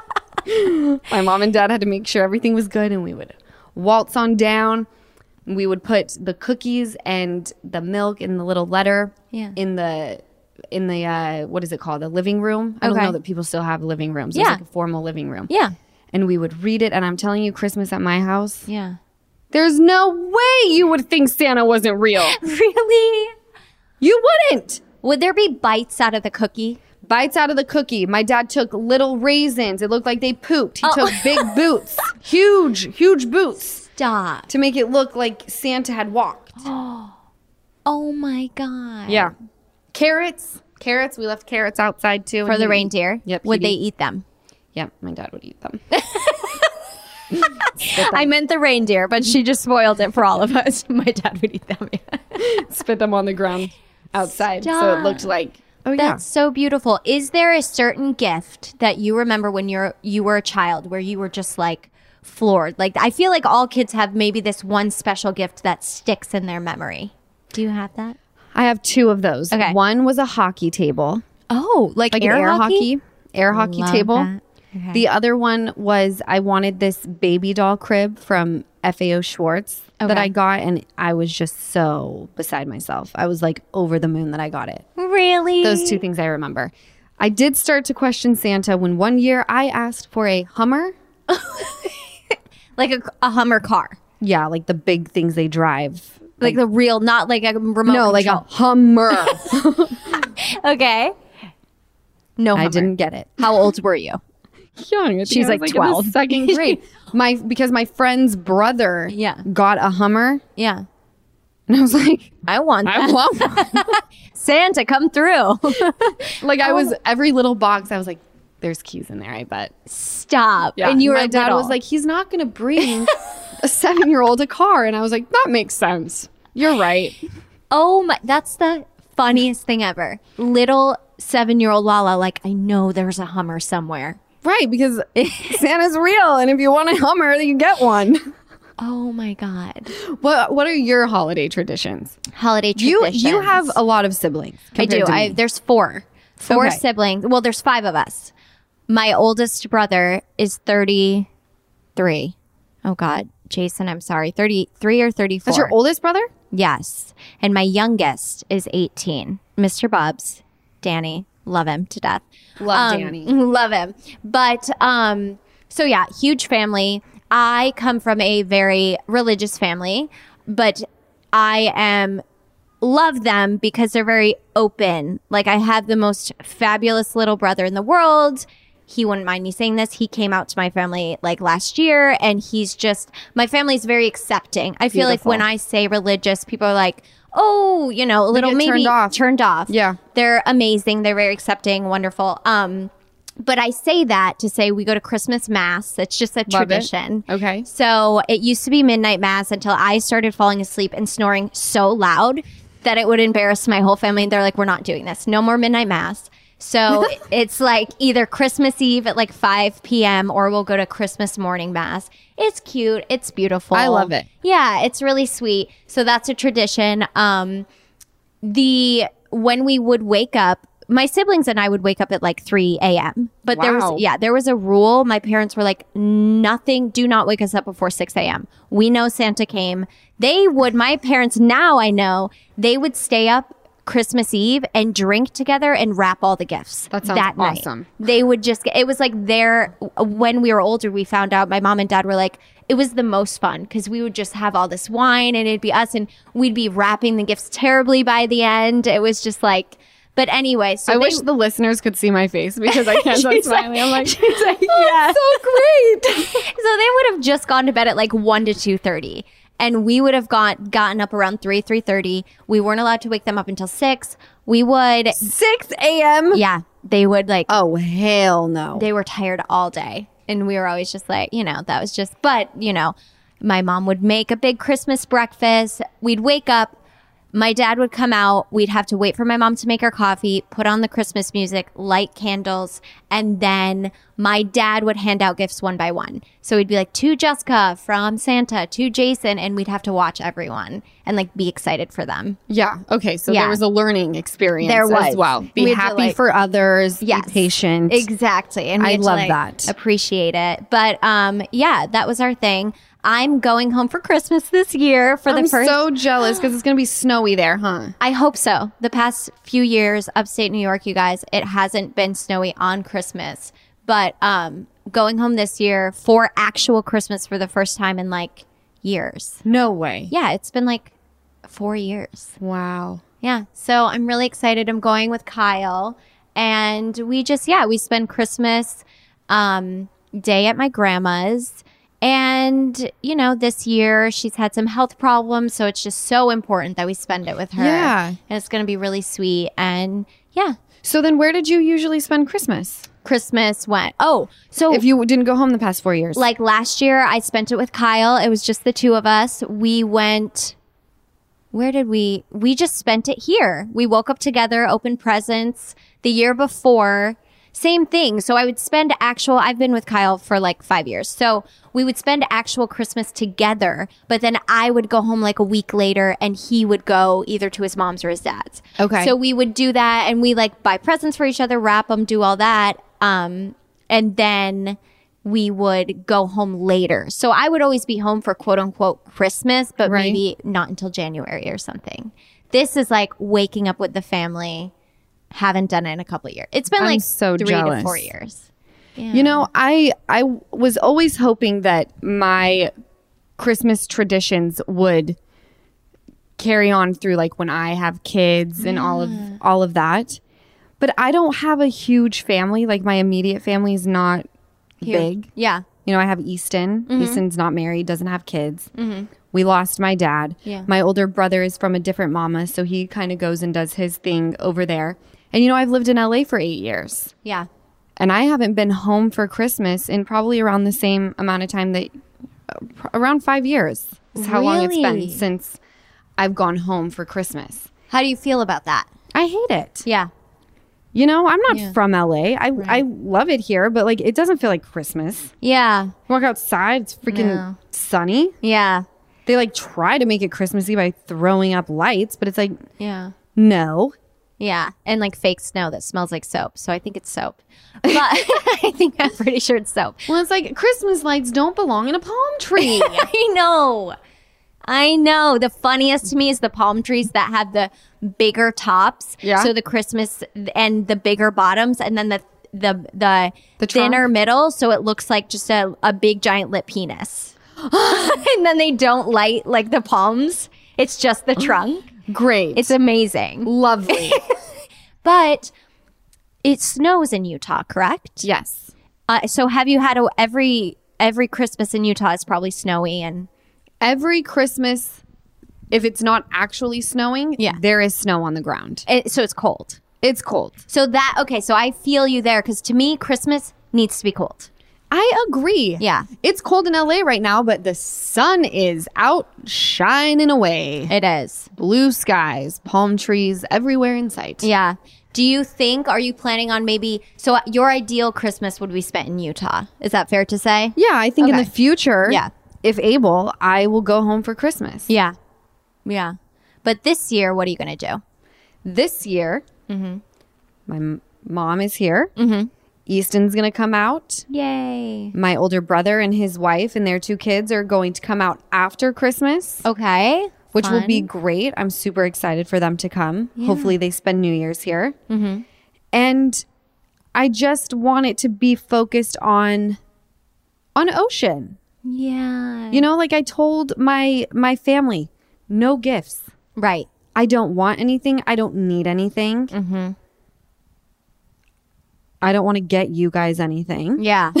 My mom and dad had to make sure everything was good, and we would waltz on down. We would put the cookies and the milk in the little letter in the what is it called? The living room. I don't know that people still have living rooms. It's like a formal living room. Yeah. And we would read it, and I'm telling you, Christmas at my house, Yeah. there's no way you would think Santa wasn't real. Really? You wouldn't. Would there be bites out of the cookie? Bites out of the cookie. My dad took little raisins. It looked like they pooped. He took big boots, huge boots, Stop. to make it look like Santa had walked. Oh my God. Yeah. Carrots. We left carrots outside too. For and the he- reindeer? Yep. Would he'd they eat- eat them? Yep. My dad would eat them. I meant the reindeer, but she just spoiled it for all of us. My dad would eat them. Spit them on the ground outside. So it looked like, oh yeah. That's so beautiful. Is there a certain gift that you remember when you were a child where you were just like floored? Like, I feel like all kids have maybe this one special gift that sticks in their memory. Do you have that? I have two of those. Okay. One was a hockey table. Oh, like Like air an hockey? air hockey Love table. that. Okay. The other one was I wanted this baby doll crib from FAO Schwartz that Okay. I got, and I was just so beside myself. I was like over the moon that I got it. Really? Those two things I remember. I did start to question Santa when one year I asked for a Hummer. Like a Hummer car. Yeah, like the big things they drive. Like the real, not like a remote No, like a control. Hummer. Okay. No Hummer. I didn't get it. How old were you? Young. I think She's I was like in 12. the second grade. Because my friend's brother Yeah. got a Hummer, Yeah. and I was like, I want that. I want one. Santa, come through. Like I was every little box. I was like, "There's keys in there." I bet. Stop. Yeah. And you were my dad little. was like, "He's not going to bring a 7-year-old a car," and I was like, "That makes sense." You're right. Oh my, that's the funniest thing ever. Little 7-year-old Lala, like, I know there's a Hummer somewhere. Right, because Santa's real, and if you want a Hummer, you get one. Oh my God. What are your holiday traditions? Holiday traditions. You have a lot of siblings. I do. compared to me. There's four Okay. siblings. Well, there's 5 of us. My oldest brother is 33. Oh God, Jason, I'm sorry. 33 or 34. That's your oldest brother? Yes. And my youngest is 18. Mr. Bubs, Danny. Love him to death. Love Danny. Love him. But so yeah, huge family. I come from a very religious family, but I love them because they're very open. Like, I have the most fabulous little brother in the world. He wouldn't mind me saying this. He came out to my family like last year, and he's just, my family's very accepting. I feel like when I say religious, people are like, oh, you know, a little get maybe turned off. Yeah. They're amazing. They're very accepting, wonderful. But I say that to say we go to Christmas Mass. It's just a tradition. Okay. So it used to be midnight Mass until I started falling asleep and snoring so loud that it would embarrass my whole family. And they're like, we're not doing this. No more midnight Mass. So it's like either Christmas Eve at like 5 p.m. or we'll go to Christmas morning Mass. It's cute. It's beautiful. I love it. Yeah, it's really sweet. So that's a tradition. When we would wake up, my siblings and I would wake up at like 3 a.m. But there was a rule. My parents were like, do not wake us up before 6 a.m. We know Santa came. My parents, now I know, they would stay up Christmas Eve and drink together and wrap all the gifts. That sounds awesome. They would just, it was like when we were older, we found out, my mom and dad were like, it was the most fun because we would just have all this wine and it'd be us and we'd be wrapping the gifts terribly by the end. It was just like, but anyway, so I wish the listeners could see my face because I can't stop smiling. I'm like, she's like, yeah, so great. So they would have just gone to bed at like 1 to 2:30. And we would have gotten up around 3:30. We weren't allowed to wake them up until 6. We would 6 a.m. Yeah, they would like. Oh hell no! They were tired all day, and we were always just like, that was just. But my mom would make a big Christmas breakfast. We'd wake up. My dad would come out. We'd have to wait for my mom to make her coffee, put on the Christmas music, light candles, and then my dad would hand out gifts one by one. So he'd be like, to Jessica from Santa, to Jason, and we'd have to watch everyone and like be excited for them. Yeah. Okay. So there was a learning experience as well. Be happy for others. Yes, be patient. Exactly. And I love that. Appreciate it. But yeah, that was our thing. I'm going home for Christmas this year for the first. I'm so jealous because it's going to be snowy there, huh? I hope so. The past few years, upstate New York, you guys, it hasn't been snowy on Christmas. But going home this year for actual Christmas for the first time in like years. No way. Yeah, it's been like 4 years. Wow. Yeah. So I'm really excited. I'm going with Kyle. And we spend Christmas day at my grandma's. And, this year she's had some health problems. So it's just so important that we spend it with her. Yeah. And it's going to be really sweet. And yeah. So then where did you usually spend Christmas? Christmas went. Oh, so if you didn't go home the past 4 years. Like last year, I spent it with Kyle. It was just the two of us. We went. Where did we just spent it here. We woke up together, opened presents. The year before, same thing. So I would spend I've been with Kyle for like 5 years. So we would spend actual Christmas together, but then I would go home like a week later and he would go either to his mom's or his dad's. Okay. So we would do that and we like buy presents for each other, wrap them, do all that. And then we would go home later. So I would always be home for quote unquote Christmas, but maybe not until January or something. This is like waking up with the family. Haven't done it in a couple of years. It's been like so 3 jealous. to 4 years. Yeah. I was always hoping that my Christmas traditions would carry on through like when I have kids and all of that. But I don't have a huge family. Like my immediate family is not big. Yeah. I have Easton. Easton's not married, doesn't have kids. We lost my dad. Yeah. My older brother is from a different mama, so he kind of goes and does his thing over there. And I've lived in LA for 8 years. Yeah. And I haven't been home for Christmas in probably around the same amount of time around 5 years is how long it's been since I've gone home for Christmas. How do you feel about that? I hate it. Yeah. You know, I'm not from LA. I love it here, but like it doesn't feel like Christmas. Yeah. Walk outside, it's freaking sunny. Yeah. They like try to make it Christmassy by throwing up lights, but it's like, Yeah. no. Yeah. And like fake snow that smells like soap. So I think it's soap. But I'm pretty sure it's soap. Well, it's like Christmas lights don't belong in a palm tree. I know. The funniest to me is the palm trees that have the bigger tops. Yeah. So the Christmas and the bigger bottoms, and then the thinner trunk? middle, so it looks like just a big giant lit penis. And then they don't light like the palms. It's just the trunk. Great. It's amazing. lovely. But it snows in Utah, correct? Yes. So have you had every Christmas in Utah is probably snowy and Every Christmas, if it's not actually snowing, there is snow on the ground. so it's cold. It's cold. So so I feel you there, because to me, Christmas needs to be cold. I agree. Yeah. It's cold in LA right now, but the sun is out shining away. It is. Blue skies, palm trees everywhere in sight. Yeah. Do you think, are you planning on so your ideal Christmas would be spent in Utah? Is that fair to say? Yeah, I think in Okay. the future, Yeah. if able, I will go home for Christmas. Yeah. Yeah. But this year, what are you going to do? This year, my mom is here. Easton's going to come out. Yay. My older brother and his wife and their 2 kids are going to come out after Christmas, Okay. which will Fun. be great. I'm super excited for them to come. Hopefully they spend New Year's here. And I just want it to be focused on Ocean. Yeah. You know, like I told my family, no gifts. Right. I don't want anything. I don't need anything. I don't want to get you guys anything. Yeah.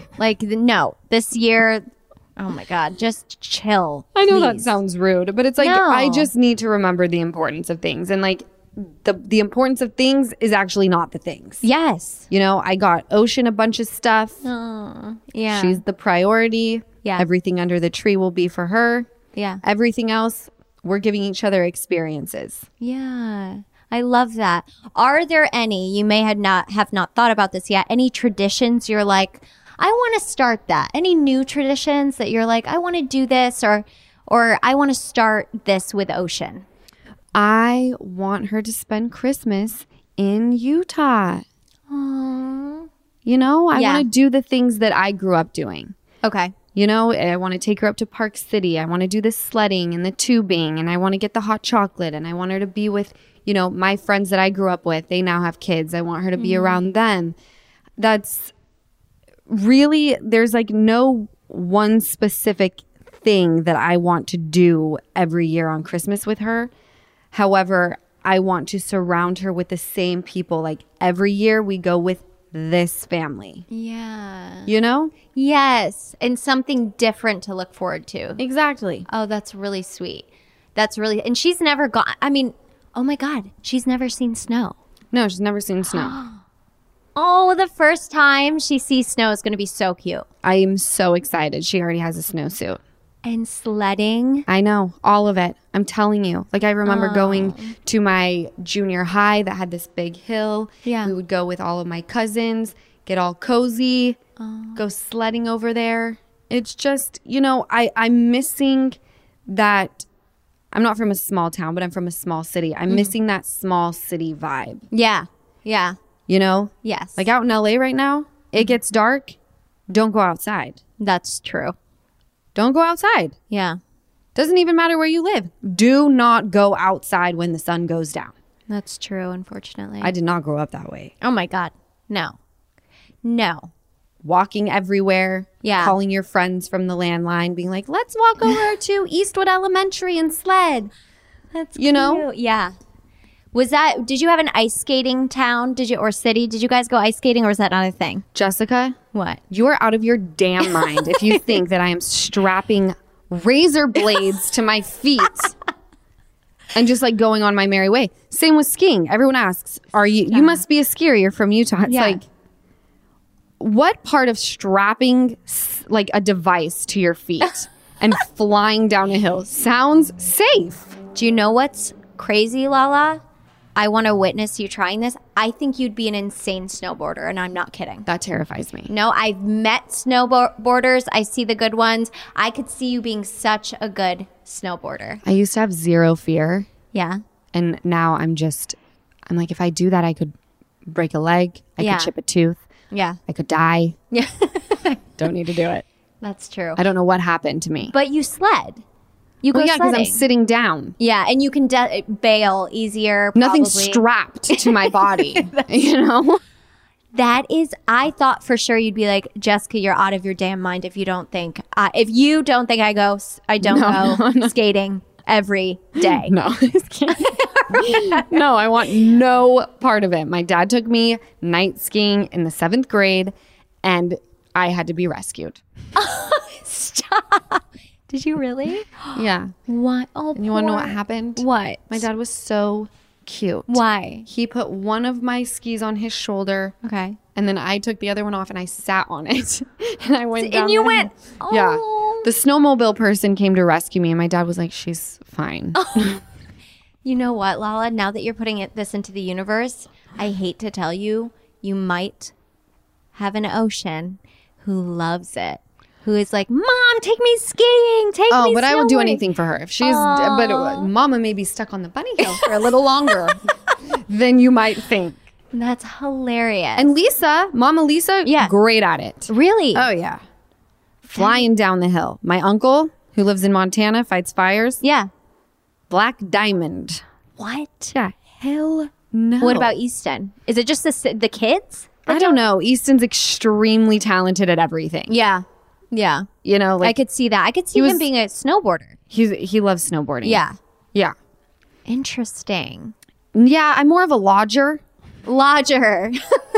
No. This year, oh my God, just chill. I know that please. sounds rude, but it's like No. I just need to remember the importance of things. And like the importance of things is actually not the things. Yes. You know, I got Ocean a bunch of stuff. Yeah. She's the priority. Yeah. Everything under the tree will be for her. Yeah. Everything else, we're giving each other experiences. Yeah. I love that. Are there any, you may have not thought about this yet, any traditions you're like, I want to start that? Any new traditions that you're like, I want to do this, or I want to start this with Ocean? I want her to spend Christmas in Utah. Aww. You know, I Yeah. want to do the things that I grew up doing. Okay. You know, I want to take her up to Park City. I want to do the sledding and the tubing, and I want to get the hot chocolate, and I want her to be with, you know, my friends that I grew up with. They now have kids. I want her to be around them. That's really, there's like no one specific thing that I want to do every year on Christmas with her. However, I want to surround her with the same people. Like every year we go with this family. Yeah. You know? Yes. And something different to look forward to. Exactly. Oh, that's really sweet. That's really, and she's never gone. I mean, oh my God, she's never seen snow. No, she's never seen snow. Oh, the first time she sees snow is going to be so cute. I am so excited. She already has a snowsuit. And sledding. I know, all of it. I'm telling you. Like I remember going to my junior high that had this big hill. Yeah. We would go with all of my cousins, get all cozy, go sledding over there. It's just, you know, I'm missing that. I'm not from a small town, but I'm from a small city. I'm missing that small city vibe. Yeah. Yeah. You know? Yes. Like out in LA right now, it gets dark. Don't go outside. That's true. Don't go outside. Yeah. Doesn't even matter where you live. Do not go outside when the sun goes down. That's true, unfortunately. I did not grow up that way. Oh my God. No. No. Walking everywhere. Yeah. Calling your friends from the landline, being like, let's walk over to Eastwood Elementary and sled. That's You know? cute. Yeah. Did you have an ice skating town? Or city? Did you guys go ice skating, or was that not a thing? Jessica, What? you are out of your damn mind if you think that I am strapping razor blades to my feet and just like going on my merry way. Same with skiing. Everyone asks, you must be a skier. You're from Utah. It's like, what part of strapping like a device to your feet and flying down a hill sounds safe? Do you know what's crazy, Lala? I want to witness you trying this. I think you'd be an insane snowboarder, and I'm not kidding. That terrifies me. No, I've met snowboarders. I see the good ones. I could see you being such a good snowboarder. I used to have zero fear. Yeah. And now I'm like, if I do that, I could break a leg. I Yeah. could chip a tooth. Yeah. I could die. Yeah. Don't need to do it. That's true. I don't know what happened to me. But you sled. You go Well, yeah, because I'm sledding. sitting down. Yeah, and you can bail easier. Nothing's probably. strapped to my body. You know? That is, I thought for sure you'd be like, Jessica, you're out of your damn mind if you don't think I go skating every day. No. No, I want no part of it. My dad took me night skiing in the 7th grade, and I had to be rescued. Stop. Did you really? Yeah. What? Oh, And you want to know what happened? What? My dad was so cute. Why? He put one of my skis on his shoulder, Okay. and then I took the other one off and I sat on it. And I went down. And you the went, hill. Yeah. oh. The snowmobile person came to rescue me, and my dad was like, she's fine. You know what, Lala? Now that you're putting this into the universe, I hate to tell you, you might have an ocean who loves it. Who is like, Mom, take me skiing, take me Oh, but I will do snowboarding." anything for her. If she's, but Mama may be stuck on the bunny hill for a little longer than you might think. That's hilarious. And Lisa, Mama Lisa, Yeah. great at it. Really? Oh, yeah. Flying down the hill. My uncle, who lives in Montana, fights fires. Yeah. Black Diamond. What? Yeah, hell no. What about Easton? Is it just the kids? I don't know. Easton's extremely talented at everything. Yeah. Yeah. You know, I like could see that. I could see he him was- being a snowboarder. he loves snowboarding. Yeah. Yeah. Interesting. Yeah, I'm more of a lodger. Lodger.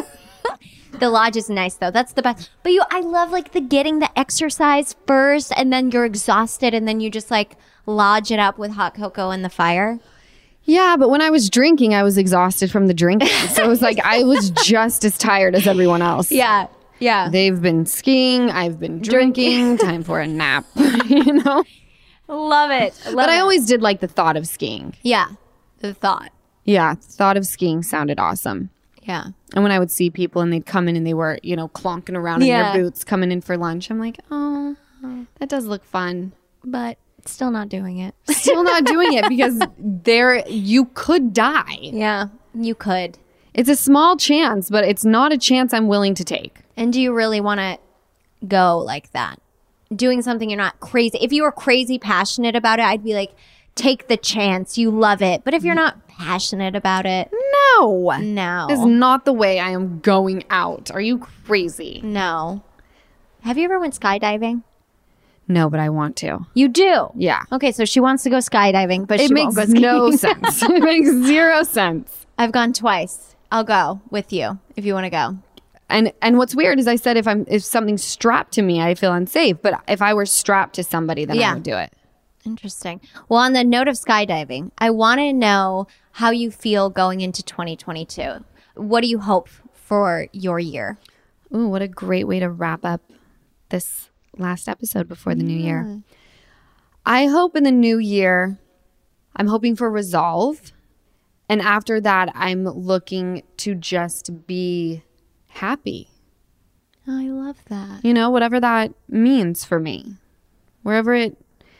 The lodge is nice though. That's the best. But I love like getting the exercise first, and then you're exhausted, and then you just like lodge it up with hot cocoa in the fire. Yeah, but when I was drinking, I was exhausted from the drinking. So it was like I was just as tired as everyone else. Yeah. Yeah. They've been skiing. I've been drinking. Time for a nap. You know? Love it. But I always did like the thought of skiing. Yeah. The thought. Yeah, the thought of skiing sounded awesome. Yeah. And when I would see people and they'd come in and they were, clonking around in Yeah. their boots coming in for lunch, I'm like, oh, that does look fun. But still not doing it. Still not doing it because you could die. Yeah. You could. It's a small chance, but it's not a chance I'm willing to take. And do you really want to go like that? Doing something you're not crazy. If you were crazy passionate about it, I'd be like, take the chance. You love it. But if you're not passionate about it, No. no. This is not the way I am going out. Are you crazy? No. Have you ever went skydiving? No, but I want to. You do? Yeah. Okay, so she wants to go skydiving, but It she makes won't go no skiing. sense. It makes zero sense. I've gone twice. I'll go with you if you want to go. And what's weird is I said if something's strapped to me, I feel unsafe. But if I were strapped to somebody, then Yeah. I would do it. Interesting. Well, on the note of skydiving, I want to know how you feel going into 2022. What do you hope for your year? Ooh, what a great way to wrap up this last episode before the new year. I hope in the new year, I'm hoping for resolve. And after that, I'm looking to just be happy. Oh, I love that. Whatever that means for me. Wherever it,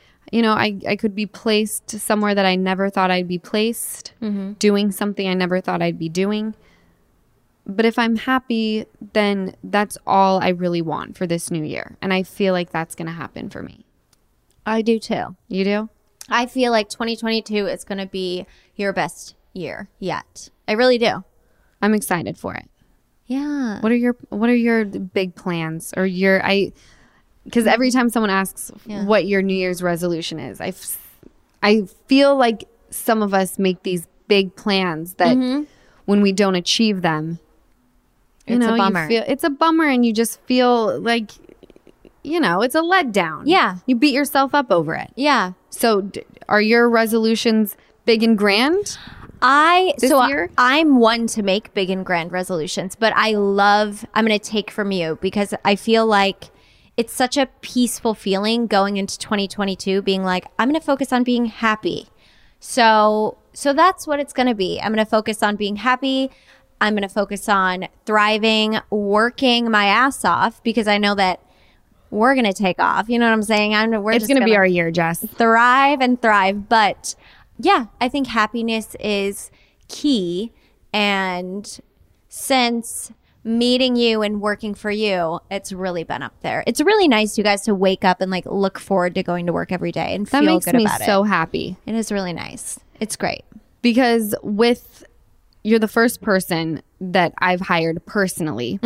I could be placed somewhere that I never thought I'd be placed, doing something I never thought I'd be doing. But if I'm happy, then that's all I really want for this new year. And I feel like that's going to happen for me. I do too. You do? I feel like 2022 is going to be your best year yet. I really do. I'm excited for it. Yeah. What are your big plans or because every time someone asks what your New Year's resolution is, I feel like some of us make these big plans that when we don't achieve them, It's a bummer. It's a bummer and you just feel like, it's a letdown. Yeah. You beat yourself up over it. Yeah. So are your resolutions big and grand? This year? I'm one to make big and grand resolutions, but I'm going to take from you because I feel like it's such a peaceful feeling going into 2022 being like, I'm going to focus on being happy. So that's what it's going to be. I'm going to focus on being happy. I'm going to focus on thriving, working my ass off, because I know that we're going to take off. You know what I'm saying? It's going to be our year, Jess. Thrive and thrive. But yeah, I think happiness is key. And since meeting you and working for you, it's really been up there. It's really nice, you guys, to wake up and like look forward to going to work every day and feel good about it. That makes me so happy. It is really nice. It's great. Because you're the first person that I've hired personally.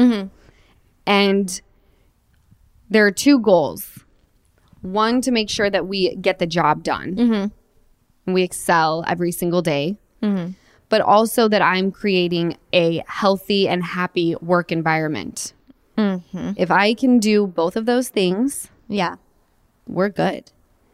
And there are two goals. One, to make sure that we get the job done. And we excel every single day. But also that I'm creating a healthy and happy work environment. If I can do both of those things, we're good.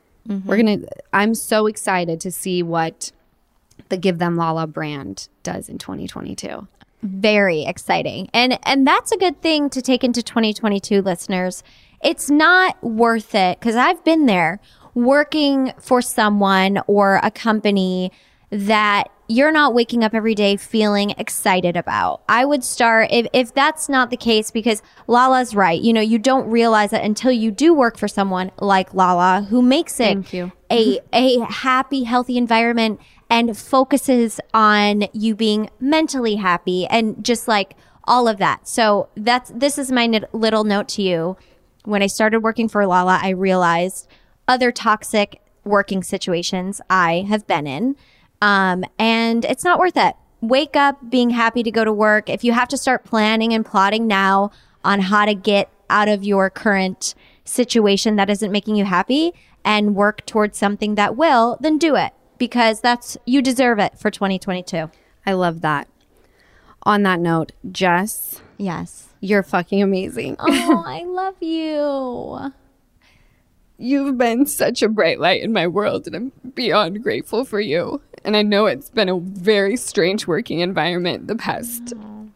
I'm so excited to see what the Give Them Lala brand does in 2022. Very exciting. And that's a good thing to take into 2022, listeners. It's not worth it, because I've been there working for someone or a company that you're not waking up every day feeling excited about. I would start, if that's not the case, because Lala's right. You know, you don't realize it until you do work for someone like Lala, who makes it a happy, healthy environment and focuses on you being mentally happy and just like all of that. So this is my little note to you. When I started working for Lala, I realized other toxic working situations I have been in. And it's not worth it. Wake up being happy to go to work. If you have to start planning and plotting now on how to get out of your current situation that isn't making you happy and work towards something that will, then do it, because you deserve it for 2022. I love that. On that note, Jess. Yes. You're fucking amazing. Oh, I love you. You've been such a bright light in my world, and I'm beyond grateful for you. And I know it's been a very strange working environment the past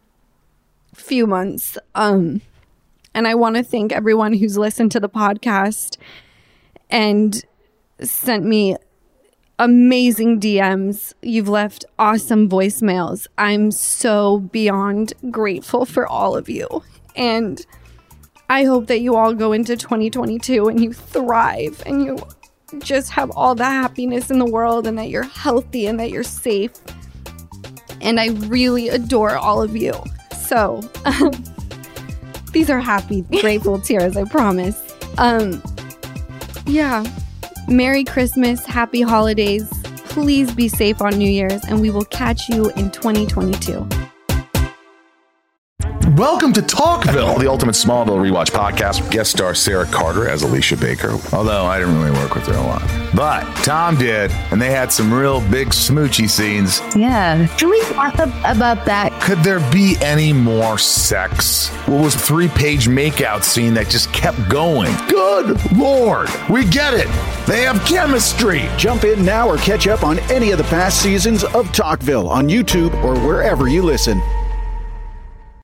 few months. And I want to thank everyone who's listened to the podcast and sent me amazing DMs. You've left awesome voicemails. I'm so beyond grateful for all of you. And I hope that you all go into 2022 and you thrive and you just have all the happiness in the world, and that you're healthy and that you're safe. And I really adore all of you. So these are happy, grateful tears, I promise. Yeah. Merry Christmas, happy holidays. Please be safe on New Year's, and we will catch you in 2022. Welcome to Talkville, the ultimate Smallville rewatch podcast. Guest star Sarah Carter as Alicia Baker, although I didn't really work with her a lot. But Tom did, and they had some real big smoochy scenes. Yeah. Can we talk about that? Could there be any more sex? What was a 3-page makeout scene that just kept going? Good Lord, we get it. They have chemistry. Jump in now or catch up on any of the past seasons of Talkville on YouTube or wherever you listen.